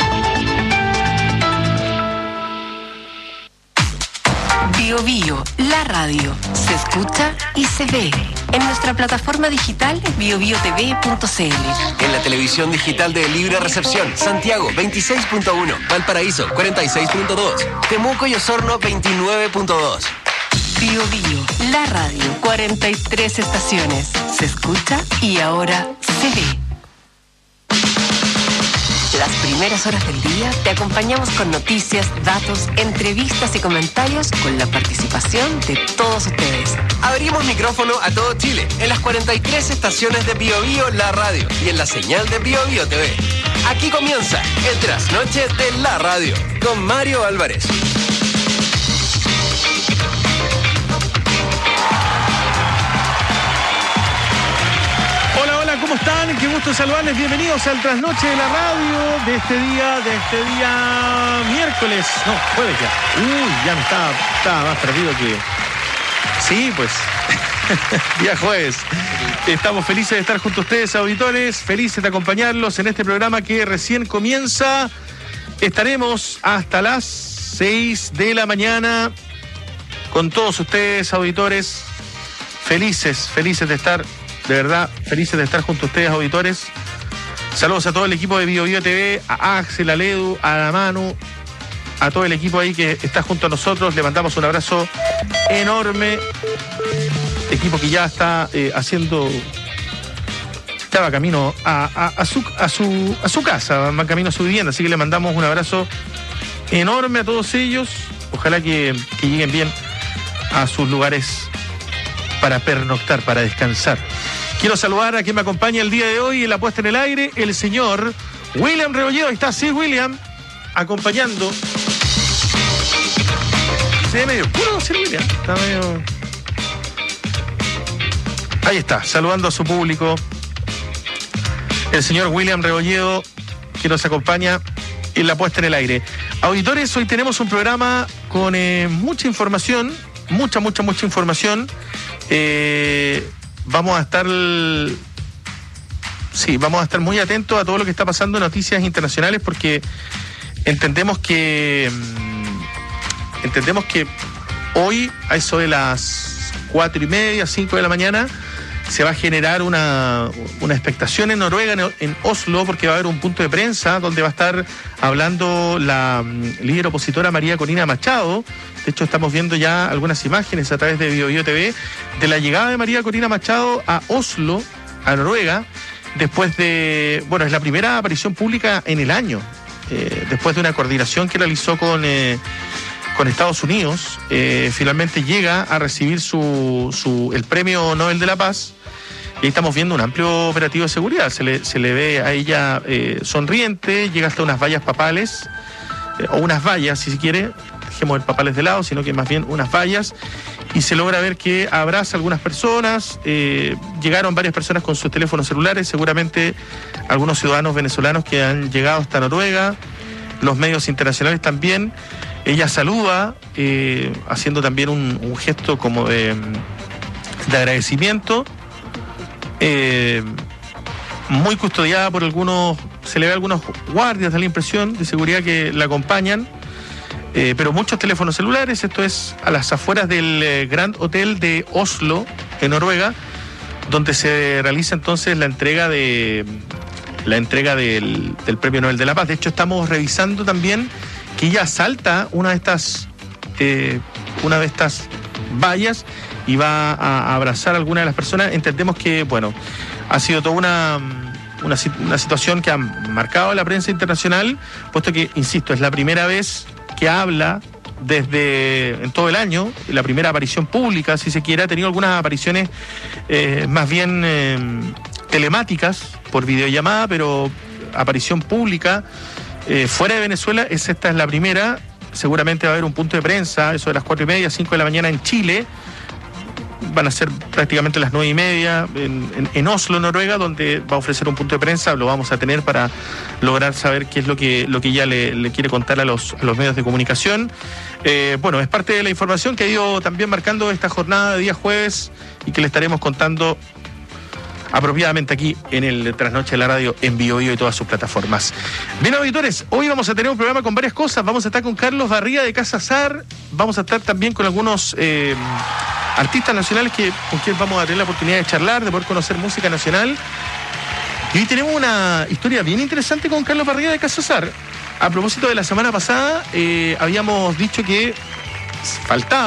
[SPEAKER 10] Biobío, la radio. Se escucha y se ve. En nuestra plataforma digital biobiotv.cl.
[SPEAKER 3] En la televisión digital de Libre Recepción, Santiago 26.1, Valparaíso 46.2, Temuco y Osorno 29.2. Bio Bio, la radio, 43 estaciones. Se escucha y ahora se ve. Las primeras horas del día te acompañamos con noticias, datos, entrevistas y comentarios con la participación de todos ustedes.
[SPEAKER 11] Abrimos micrófono a todo Chile en las 43 estaciones de Bio Bio, la radio y en la señal de Bio Bio TV. Aquí comienza el Trasnoche de la radio con Mario Álvarez.
[SPEAKER 4] ¿Cómo están? Qué gusto saludarles. Bienvenidos al Trasnoche de la radio de este día miércoles. No, jueves ya. Ya me estaba más perdido que... Sí, pues. Día jueves. Estamos felices de estar junto a ustedes, auditores. Felices de acompañarlos en este programa que recién comienza. Estaremos hasta las 6 de la mañana con todos ustedes, auditores. Felices de estar... De verdad, felices de estar junto a ustedes, auditores. Saludos a todo el equipo de Bio Bio TV, a Axel, a Ledu, a la Manu, a todo el equipo ahí que está junto a nosotros. Le mandamos un abrazo enorme. Equipo que ya está estaba camino a su casa, va camino a su vivienda. Así que le mandamos un abrazo enorme a todos ellos. Ojalá que lleguen bien a sus lugares para pernoctar, para descansar. Quiero saludar a quien me acompaña el día de hoy en la puesta en el aire, el señor William Rebolledo. Ahí está, sí, William, acompañando. Se ve medio oscuro, sí, William. Está medio... Ahí está, saludando a su público. El señor William Rebolledo, que nos acompaña en la puesta en el aire. Auditores, hoy tenemos un programa con mucha información, mucha información. Vamos a estar muy atentos a todo lo que está pasando en noticias internacionales, porque entendemos que hoy, a eso de las 4:30, 5 de la mañana, se va a generar una expectación en Noruega, en Oslo, porque va a haber un punto de prensa donde va a estar hablando la líder opositora María Corina Machado. De hecho, estamos viendo ya algunas imágenes a través de Bio Bio TV de la llegada de María Corina Machado a Oslo, a Noruega, después de... Bueno, es la primera aparición pública en el año, después de una coordinación que realizó con Estados Unidos. Finalmente llega a recibir el Premio Nobel de la Paz. Y ahí estamos viendo un amplio operativo de seguridad. Se le ve a ella sonriente, llega hasta unas vallas papales, o unas vallas, si se quiere. Dejemos el papales de lado, sino que más bien unas vallas, y se logra ver que abraza a algunas personas. Llegaron varias personas con sus teléfonos celulares, seguramente algunos ciudadanos venezolanos que han llegado hasta Noruega, los medios internacionales también. Ella saluda, haciendo también un gesto como de agradecimiento, muy custodiada por algunos, se le ve a algunos guardias, da la impresión, de seguridad que la acompañan. Pero muchos teléfonos celulares. Esto es a las afueras del Grand Hotel de Oslo, en Noruega, donde se realiza entonces la entrega del Premio Nobel de la Paz. De hecho, estamos revisando también que ella salta una de estas vallas y va a abrazar a alguna de las personas. Entendemos que, bueno, ha sido toda una situación que ha marcado a la prensa internacional, puesto que, insisto, es la primera vez que habla en todo el año, la primera aparición pública, si se quiere. Ha tenido algunas apariciones más bien telemáticas, por videollamada, pero aparición pública fuera de Venezuela, esta es la primera. Seguramente va a haber un punto de prensa, eso de las 4:30, 5 de la mañana en Chile. Van a ser prácticamente las 9:30 en Oslo, Noruega, donde va a ofrecer un punto de prensa. Lo vamos a tener para lograr saber qué es lo que ella le quiere contar a los medios de comunicación. Bueno, es parte de la información que ha ido también marcando esta jornada de día jueves y que le estaremos contando apropiadamente aquí en el Trasnoche de la Radio, en Bio Bio y todas sus plataformas. Bien, auditores, hoy vamos a tener un programa con varias cosas. Vamos a estar con Carlos Barría de Casa Sar. Vamos a estar también con algunos artistas nacionales con quienes vamos a tener la oportunidad de charlar, de poder conocer música nacional. Y hoy tenemos una historia bien interesante con Carlos Barría de Casa Sar. A propósito de la semana pasada, habíamos dicho que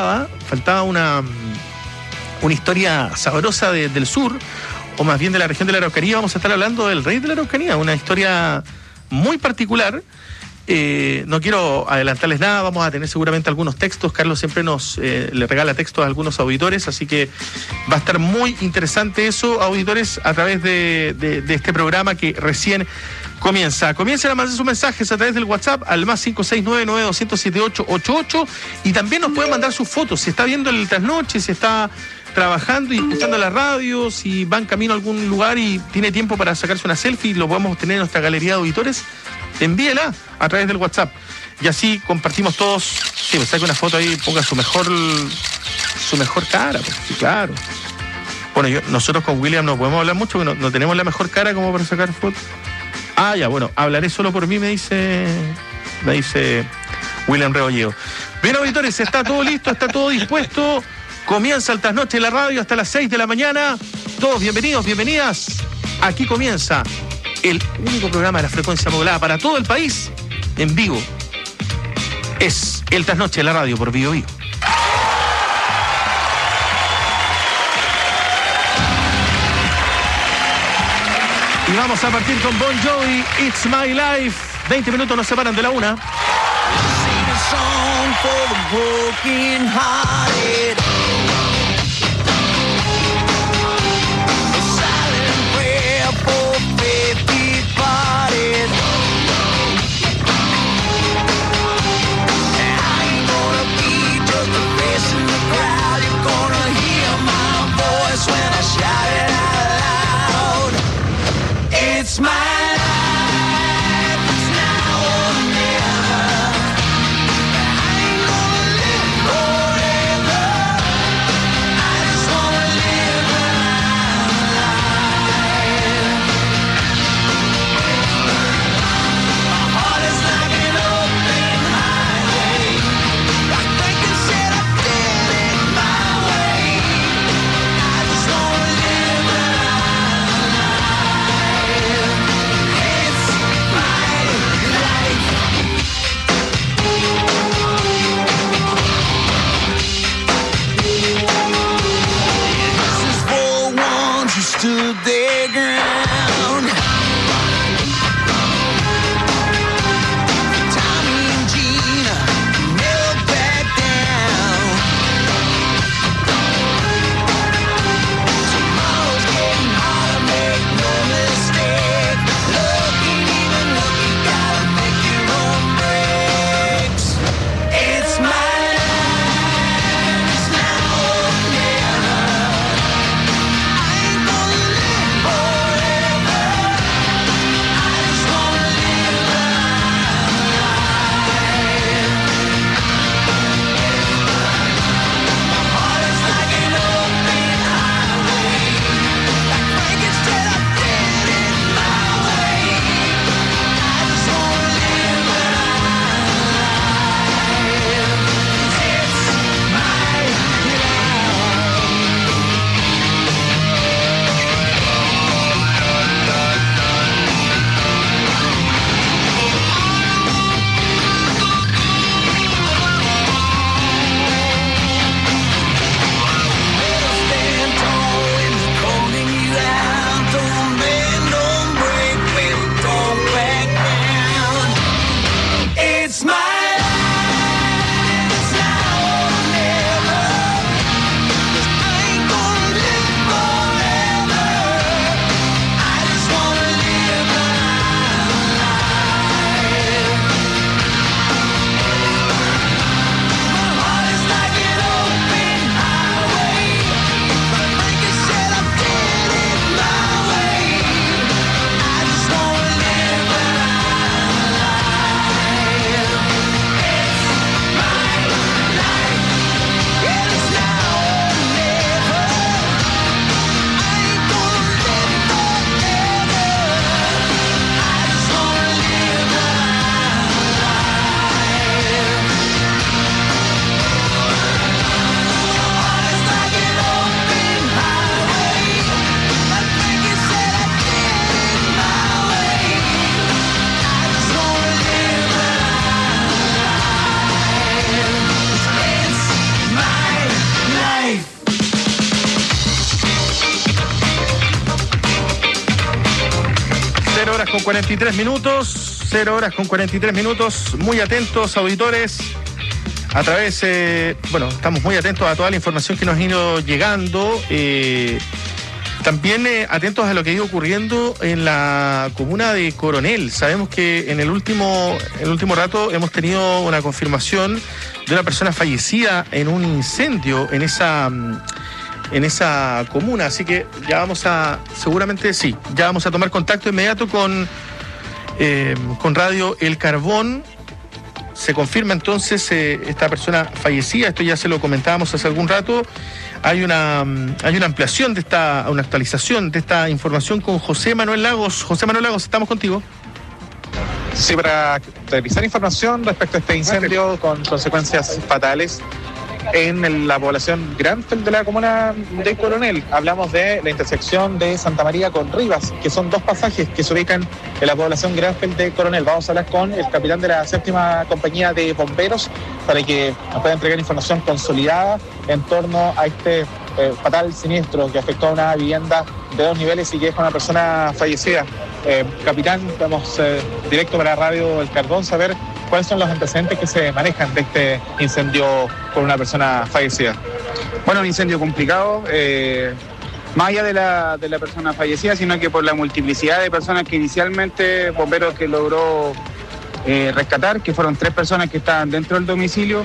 [SPEAKER 4] faltaba una historia sabrosa del sur, o más bien de la región de la Araucanía. Vamos a estar hablando del rey de la Araucanía, una historia muy particular. No quiero adelantarles nada, vamos a tener seguramente algunos textos. Carlos siempre le regala textos a algunos auditores, así que va a estar muy interesante eso, auditores, a través de este programa que recién comienza. Comiencen a mandar sus mensajes a través del WhatsApp al más 569-9278-88, y también nos pueden mandar sus fotos, si está viendo el trasnoche, si está trabajando y escuchando la radio, si va en camino a algún lugar y tiene tiempo para sacarse una selfie, lo podemos tener en nuestra galería de auditores, envíela a través del WhatsApp. Y así compartimos todos. Sí, me saque una foto ahí, ponga su mejor cara, pues, sí, claro. Bueno, nosotros con William no podemos hablar mucho, porque no tenemos la mejor cara como para sacar fotos. Ah, ya, bueno, hablaré solo por mí, me dice William Rebolleo. Bien, auditores, está todo listo, está todo dispuesto. Comienza el Trasnoche de la radio hasta las 6 de la mañana. Todos bienvenidos, bienvenidas. Aquí comienza el único programa de la frecuencia modulada para todo el país en vivo. Es el Trasnoche de la radio por Bio Bio. Y vamos a partir con Bon Jovi, It's My Life. 20 minutos nos separan de la 1.
[SPEAKER 12] It's my life, it's now or never. I ain't gonna live forever.
[SPEAKER 4] 43 minutos, 0 horas con 43 minutos. Muy atentos, auditores. A través, estamos muy atentos a toda la información que nos ha ido llegando. También atentos a lo que ha ido ocurriendo en la comuna de Coronel. Sabemos que en el último rato hemos tenido una confirmación de una persona fallecida en un incendio en esa comuna, así que ya vamos a tomar contacto inmediato con Radio El Carbón. Se confirma entonces esta persona fallecida, esto ya se lo comentábamos hace algún rato. Hay una ampliación una actualización de esta información con José Manuel Lagos. José Manuel Lagos, estamos contigo.
[SPEAKER 7] Sí, para revisar información respecto a este incendio con consecuencias fatales en la población Granfell de la comuna de Coronel. Hablamos de la intersección de Santa María con Rivas, que son dos pasajes que se ubican en la población Granfell de Coronel. Vamos a hablar con el capitán de la 7ª compañía de bomberos para que nos pueda entregar información consolidada en torno a este fatal siniestro que afectó a una vivienda de 2 niveles y que deja una persona fallecida. Capitán, vamos directo para Radio El Carbón, saber cuáles son los antecedentes que se manejan de este incendio con una persona fallecida.
[SPEAKER 13] Bueno, un incendio complicado, más allá de la persona fallecida, sino que por la multiplicidad de personas que inicialmente bomberos que logró rescatar, que fueron 3 personas que estaban dentro del domicilio.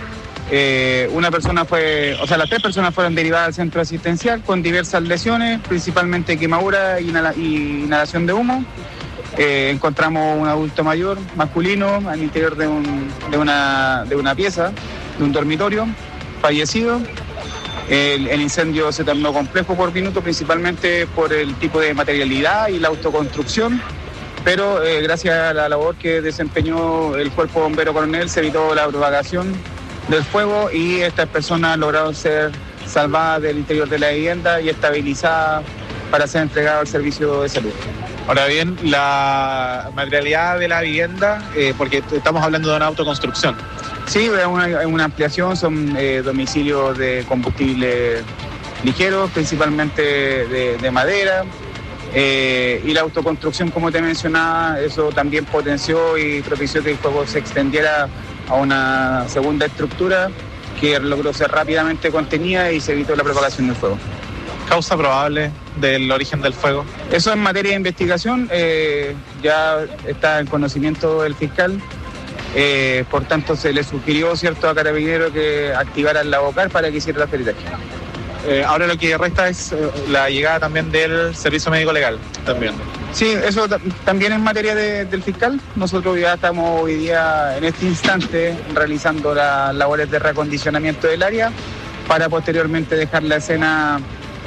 [SPEAKER 13] Las 3 personas fueron derivadas al centro asistencial con diversas lesiones, principalmente quemadura y inhalación de humo. Encontramos un adulto mayor, masculino, al interior de una pieza, de un dormitorio, fallecido. El incendio se tornó complejo por minuto, principalmente por el tipo de materialidad y la autoconstrucción, pero gracias a la labor que desempeñó el Cuerpo Bombero Coronel se evitó la propagación del fuego y estas personas lograron ser salvadas del interior de la vivienda y estabilizadas para ser entregadas al servicio de salud.
[SPEAKER 7] Ahora bien, la materialidad de la vivienda, porque estamos hablando de una autoconstrucción.
[SPEAKER 13] Sí, es una ampliación, son domicilios de combustible ligeros, principalmente de madera, y la autoconstrucción, como te mencionaba, eso también potenció y propició que el fuego se extendiera a una segunda estructura que logró ser rápidamente contenida y se evitó la propagación del fuego.
[SPEAKER 7] ¿Causa probable del origen del fuego?
[SPEAKER 13] Eso en materia de investigación ya está en conocimiento del fiscal, por tanto se le sugirió a Carabineros que activaran la VOCAR para que hiciera la peritaje.
[SPEAKER 7] Ahora lo que resta es la llegada también del servicio médico legal también.
[SPEAKER 13] Sí, eso también en materia del fiscal. Nosotros ya estamos hoy día en este instante realizando las labores de reacondicionamiento del área para posteriormente dejar la escena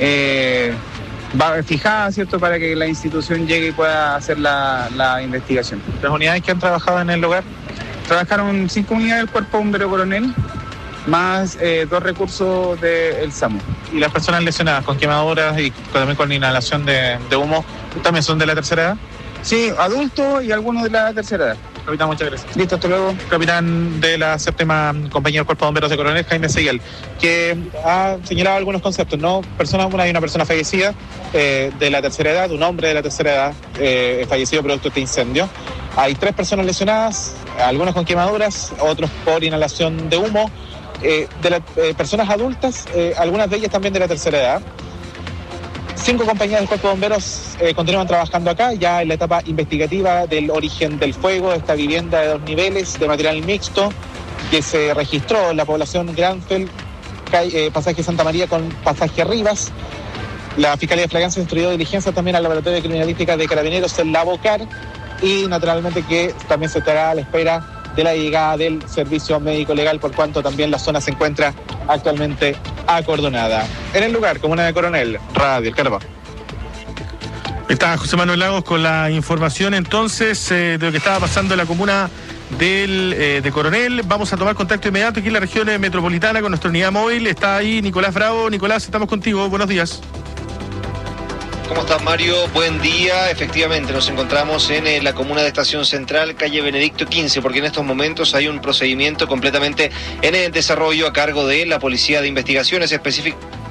[SPEAKER 13] fijada, ¿cierto?, para que la institución llegue y pueda hacer la investigación.
[SPEAKER 7] ¿Las unidades que han trabajado en el lugar?
[SPEAKER 13] Trabajaron 5 unidades del Cuerpo Bombero Coronel, más 2 recursos del SAMU.
[SPEAKER 7] ¿Y las personas lesionadas con quemaduras y también con inhalación de humo también son de la tercera edad?
[SPEAKER 13] Sí, adultos y algunos de la tercera edad.
[SPEAKER 7] Capitán, muchas gracias.
[SPEAKER 13] Listo, hasta luego.
[SPEAKER 7] Capitán de la 7ª compañía del Cuerpo de Bomberos de Coronel, Jaime Seguel, que ha señalado algunos conceptos, ¿no? Hay una persona fallecida de la tercera edad, un hombre de la tercera edad fallecido producto de este incendio. Hay 3 personas lesionadas, algunos con quemaduras, otros por inhalación de humo. De las personas adultas, algunas de ellas también de la tercera edad. 5 compañías del Cuerpo de Bomberos continúan trabajando acá, ya en la etapa investigativa del origen del fuego, esta vivienda de 2 niveles de material mixto que se registró en la población Granfell, pasaje Santa María con pasaje Rivas. La Fiscalía de Flagrancia ha instruido diligencia también al Laboratorio de Criminalística de Carabineros en la VOCAR y naturalmente que también se estará a la espera de la llegada del servicio médico legal, por cuanto también la zona se encuentra actualmente acordonada. En el lugar, comuna de Coronel, Radio El Carbón.
[SPEAKER 4] Está José Manuel Lagos con la información entonces de lo que estaba pasando en la comuna de Coronel. Vamos a tomar contacto inmediato aquí en la región metropolitana con nuestra unidad móvil. Está ahí Nicolás Bravo. Nicolás, estamos contigo. Buenos días.
[SPEAKER 14] ¿Cómo estás, Mario? Buen día. Efectivamente, nos encontramos en la comuna de Estación Central, calle Benedicto 15, porque en estos momentos hay un procedimiento completamente en el desarrollo a cargo de la Policía de Investigaciones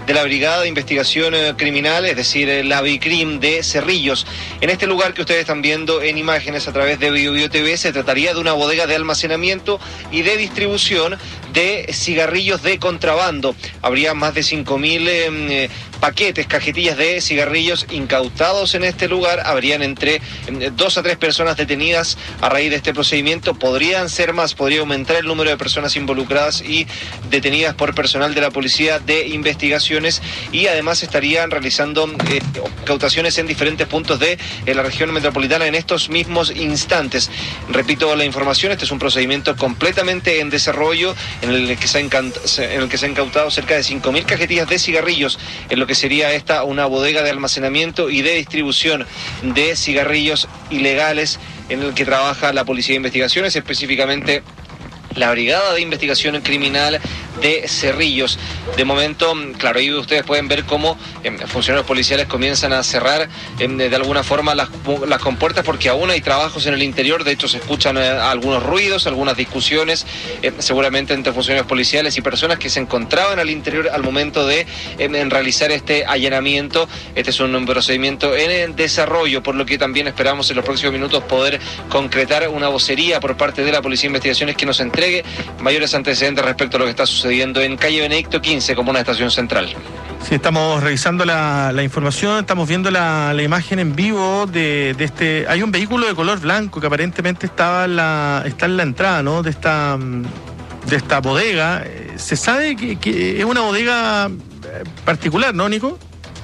[SPEAKER 14] de la Brigada de Investigación Criminal, es decir, la BICRIM de Cerrillos. En este lugar que ustedes están viendo en imágenes a través de BioBio TV, se trataría de una bodega de almacenamiento y de distribución de cigarrillos de contrabando. Habría más de 5.000 paquetes, cajetillas de cigarrillos incautados en este lugar. Habrían entre 2 a 3 personas detenidas a raíz de este procedimiento. Podrían ser más, podría aumentar el número de personas involucradas y detenidas por personal de la Policía de Investigaciones, y además estarían realizando incautaciones en diferentes puntos de la región metropolitana en estos mismos instantes. Repito la información, este es un procedimiento completamente en desarrollo en el que se han incautado cerca de 5.000 cajetillas de cigarrillos en lo que sería esta una bodega de almacenamiento y de distribución de cigarrillos ilegales en el que trabaja la Policía de Investigaciones, específicamente la Brigada de Investigación Criminal de Cerrillos. De momento, claro, ahí ustedes pueden ver cómo funcionarios policiales comienzan a cerrar de alguna forma las compuertas, porque aún hay trabajos en el interior. De hecho, se escuchan algunos ruidos, algunas discusiones, seguramente entre funcionarios policiales y personas que se encontraban al interior al momento de realizar este allanamiento. Este es un procedimiento en desarrollo, por lo que también esperamos en los próximos minutos poder concretar una vocería por parte de la Policía de Investigaciones que nos entregue mayores antecedentes respecto a lo que está sucediendo en calle Benedicto 15, como una estación central.
[SPEAKER 4] Sí, estamos revisando la información, estamos viendo la imagen en vivo de este. Hay un vehículo de color blanco que aparentemente está en la entrada, ¿no?, de esta bodega. Se sabe que es una bodega particular, ¿no, Nico?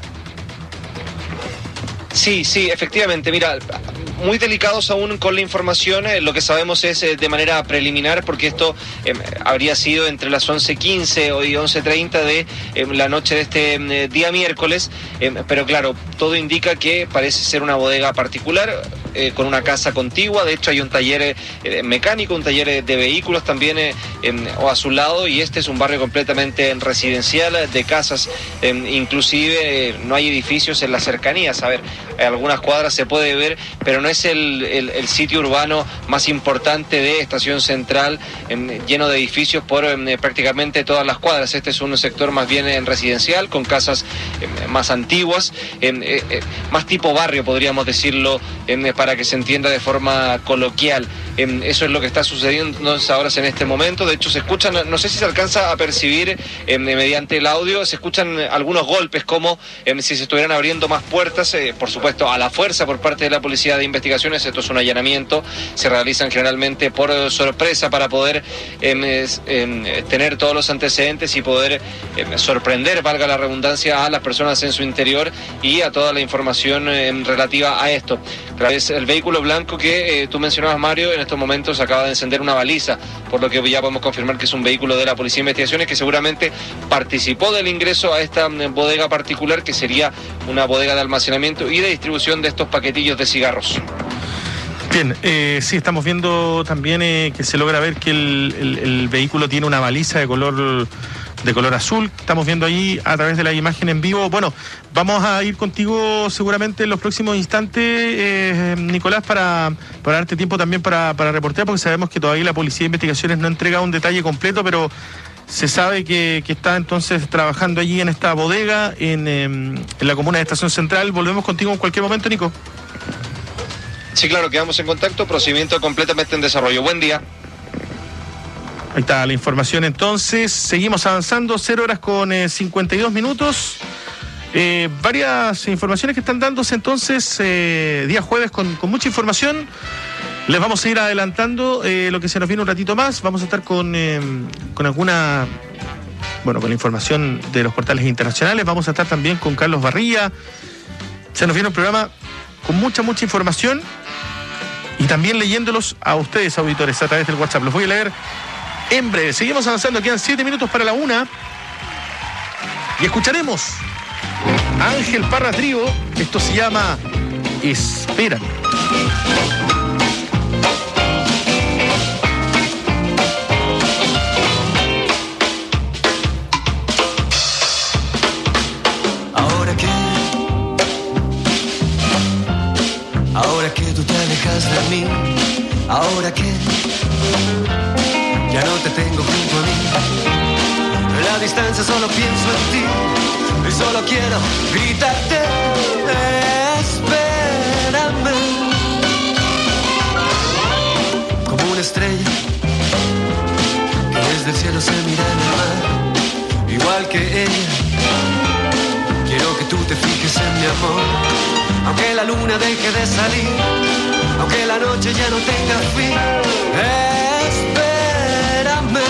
[SPEAKER 14] Sí, efectivamente. Mira, muy delicados aún con la información. Lo que sabemos es de manera preliminar, porque esto habría sido entre las 11:15 y 11:30 de la noche de este día miércoles. Pero claro, todo indica que parece ser una bodega particular, con una casa contigua. De hecho, hay un taller mecánico, un taller de vehículos también a su lado, y este es un barrio completamente residencial, de casas. Inclusive no hay edificios en las cercanías. A ver, algunas cuadras se puede ver, pero no es el sitio urbano más importante de Estación Central, lleno de edificios por prácticamente todas las cuadras. Este es un sector más bien residencial, con casas más antiguas, más tipo barrio, podríamos decirlo, para que se entienda de forma coloquial. Eso es lo que está sucediendo ahora en este momento. De hecho, se escuchan, no sé si se alcanza a percibir mediante el audio, se escuchan algunos golpes, como si se estuvieran abriendo más puertas, por supuesto a la fuerza por parte de la Policía de Investigaciones. Esto es un allanamiento, se realizan generalmente por sorpresa para poder tener todos los antecedentes y poder sorprender, valga la redundancia, a las personas en su interior y a toda la información relativa a esto. Es el vehículo blanco que tú mencionabas, Mario. En estos momentos acaba de encender una baliza, por lo que ya podemos confirmar que es un vehículo de la Policía de Investigaciones que seguramente participó del ingreso a esta bodega particular, que sería una bodega de almacenamiento y de distribución de estos paquetillos de cigarros.
[SPEAKER 4] Bien, sí, estamos viendo también que se logra ver que el vehículo tiene una baliza de color azul. Estamos viendo ahí a través de la imagen en vivo. Bueno, vamos a ir contigo seguramente en los próximos instantes, Nicolás, para darte tiempo también para reportear, porque sabemos que todavía la Policía de Investigaciones no ha entregado un detalle completo, pero se sabe que está entonces trabajando allí en esta bodega en la comuna de Estación Central. Volvemos contigo en cualquier momento, Nico.
[SPEAKER 14] Sí, claro, quedamos en contacto. Procedimiento completamente en desarrollo. Buen día.
[SPEAKER 4] Ahí está la información entonces. Seguimos avanzando, 0:52. Varias informaciones que están dándose entonces día jueves con mucha información. Les vamos a ir adelantando lo que se nos viene un ratito más. Vamos a estar con alguna, con la información de los portales internacionales. Vamos a estar también con Carlos Barría. Se nos viene un programa con mucha información, y también leyéndolos a ustedes, auditores, a través del WhatsApp. Los voy a leer en breve. Seguimos avanzando, quedan 7 minutos para la 1. Y escucharemos a Ángel Parra Trío. Esto se llama Espérame.
[SPEAKER 12] Ahora que tú te alejas de mí, ahora que ya no te tengo junto a mí, en la distancia solo pienso en ti. y solo quiero gritarte, espérame. Como una estrella que desde el cielo se mira en el mar, igual que ella, quiero que tú te fijes en mi amor. Aunque la luna deje de salir, aunque la noche ya no tenga fin, espérame.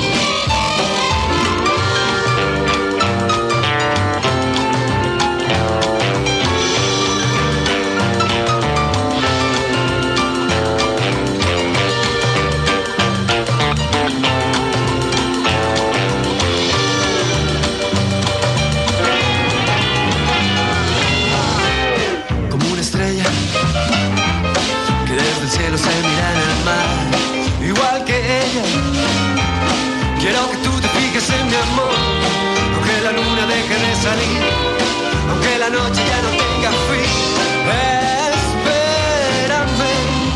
[SPEAKER 12] Se mira en el mar, igual que ella. Quiero que tú te fijes en mi amor, aunque la luna deje de salir, aunque la noche ya no tenga fin, espérame.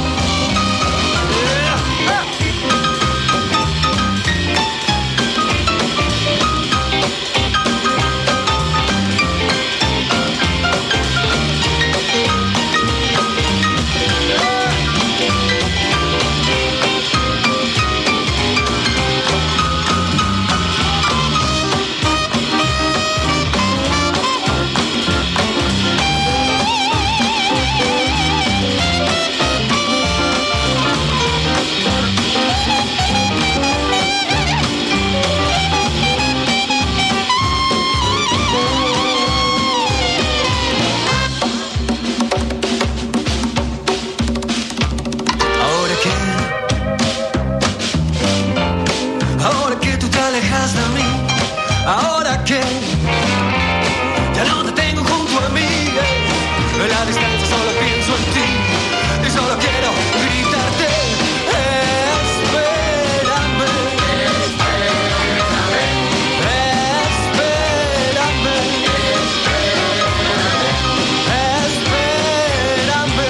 [SPEAKER 12] Ahora que ya no te tengo junto a mí, en la distancia solo pienso en ti y solo quiero gritarte, espérame, espérame, espérame, espérame,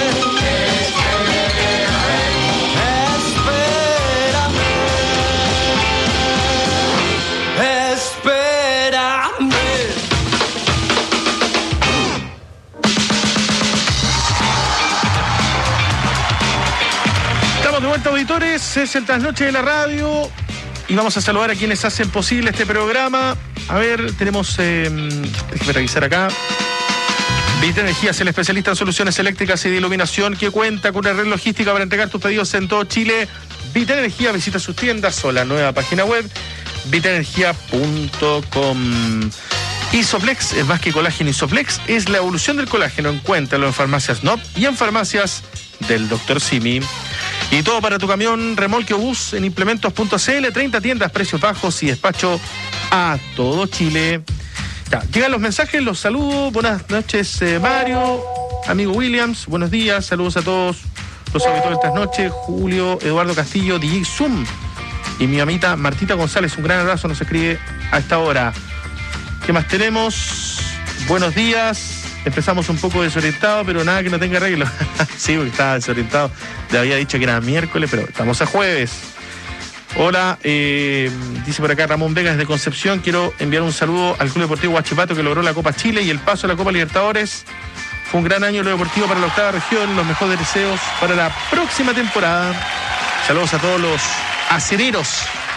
[SPEAKER 4] auditores, es el trasnoche de la radio y vamos a saludar a quienes hacen posible este programa. A ver, tenemos, déjeme revisar acá. Vita Energía es el especialista en soluciones eléctricas y de iluminación que cuenta con una red logística para entregar tus pedidos en todo Chile. Vita Energía, visita sus tiendas o la nueva página web vitaenergia.com. Isoflex es más que colágeno. Isoflex es la evolución del colágeno. Encuéntralo en farmacias NOP y en farmacias del Dr. Simi. Y todo para tu camión, remolque o bus en implementos.cl, 30 tiendas, precios bajos y despacho a todo Chile. Ya, llegan los mensajes, los saludo. Buenas noches, Mario, amigo Williams, buenos días, saludos a todos los auditores de estas noches. Julio, Eduardo Castillo, DJ Zoom y mi amita Martita González, un gran abrazo, nos escribe a esta hora. ¿Qué más tenemos? Buenos días. Empezamos un poco desorientado, pero nada que no tenga arreglo. Sí, porque estaba desorientado. Le había dicho que era miércoles, pero estamos a jueves. Hola, dice por acá Ramón Vega desde Concepción. Quiero enviar un saludo al Club Deportivo Huachipato que logró la Copa Chile y el paso a la Copa Libertadores. Fue un gran año lo deportivo para la octava región. Los mejores deseos para la próxima temporada. Saludos a todos los acereros.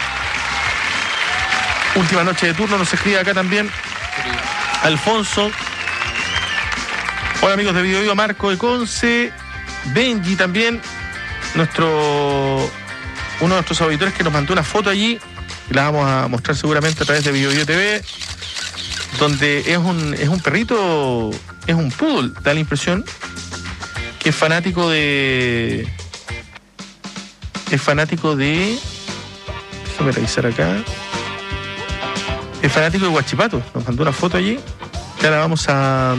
[SPEAKER 4] Última noche de turno, nos escribe acá también Alfonso. Hola amigos de Video Marco de Conce, Benji también, uno de nuestros auditores que nos mandó una foto allí, y la vamos a mostrar seguramente a través de Video TV, donde es un perrito, es un poodle, da la impresión, que es fanático de, déjame revisar acá, es fanático de Huachipato, nos mandó una foto allí, ya la vamos a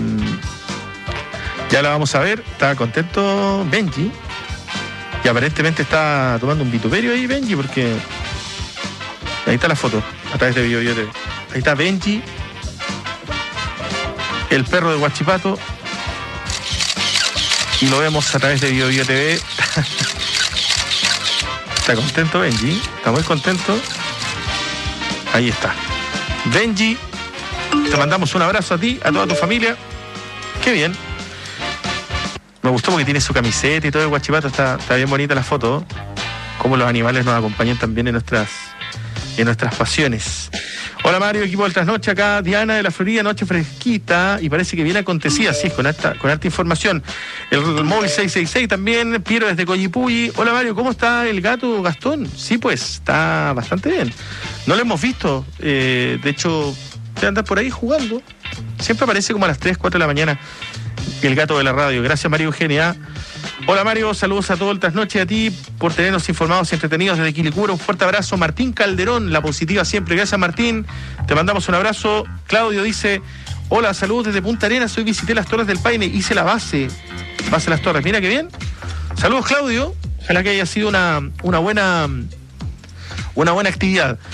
[SPEAKER 4] ver. Estaba contento Benji y aparentemente está tomando un vituperio ahí Benji, porque ahí está la foto a través de Video TV. Ahí está Benji, el perro de Huachipato, y lo vemos a través de Video TV. Está contento Benji, está muy contento. Ahí está Benji Te mandamos un abrazo a ti, a toda tu familia. Qué bien. Me gustó porque tiene su camiseta y todo el Huachipato, está bien bonita la foto. Cómo los animales nos acompañan también en nuestras pasiones. Hola Mario, equipo del Trasnoche, acá Diana de la Florida, noche fresquita y parece que bien acontecida, sí, con harta información. El móvil 666 también, Piero desde Coyipulli. Hola Mario, ¿cómo está el gato Gastón? Sí, pues, está bastante bien. No lo hemos visto, de hecho, debe andar por ahí jugando. Siempre aparece como a las 3, 4 de la mañana el gato de la radio. Gracias María Eugenia. Hola Mario, saludos a todo el Trasnoche y a ti por tenernos informados y entretenidos desde Quilicura. Un fuerte abrazo. Martín Calderón, la positiva siempre. Gracias Martín, te mandamos un abrazo. Claudio dice, hola, saludos desde Punta Arenas, hoy visité las Torres del Paine, hice la base Las Torres. Mira qué bien. Saludos Claudio, ojalá que haya sido una buena actividad.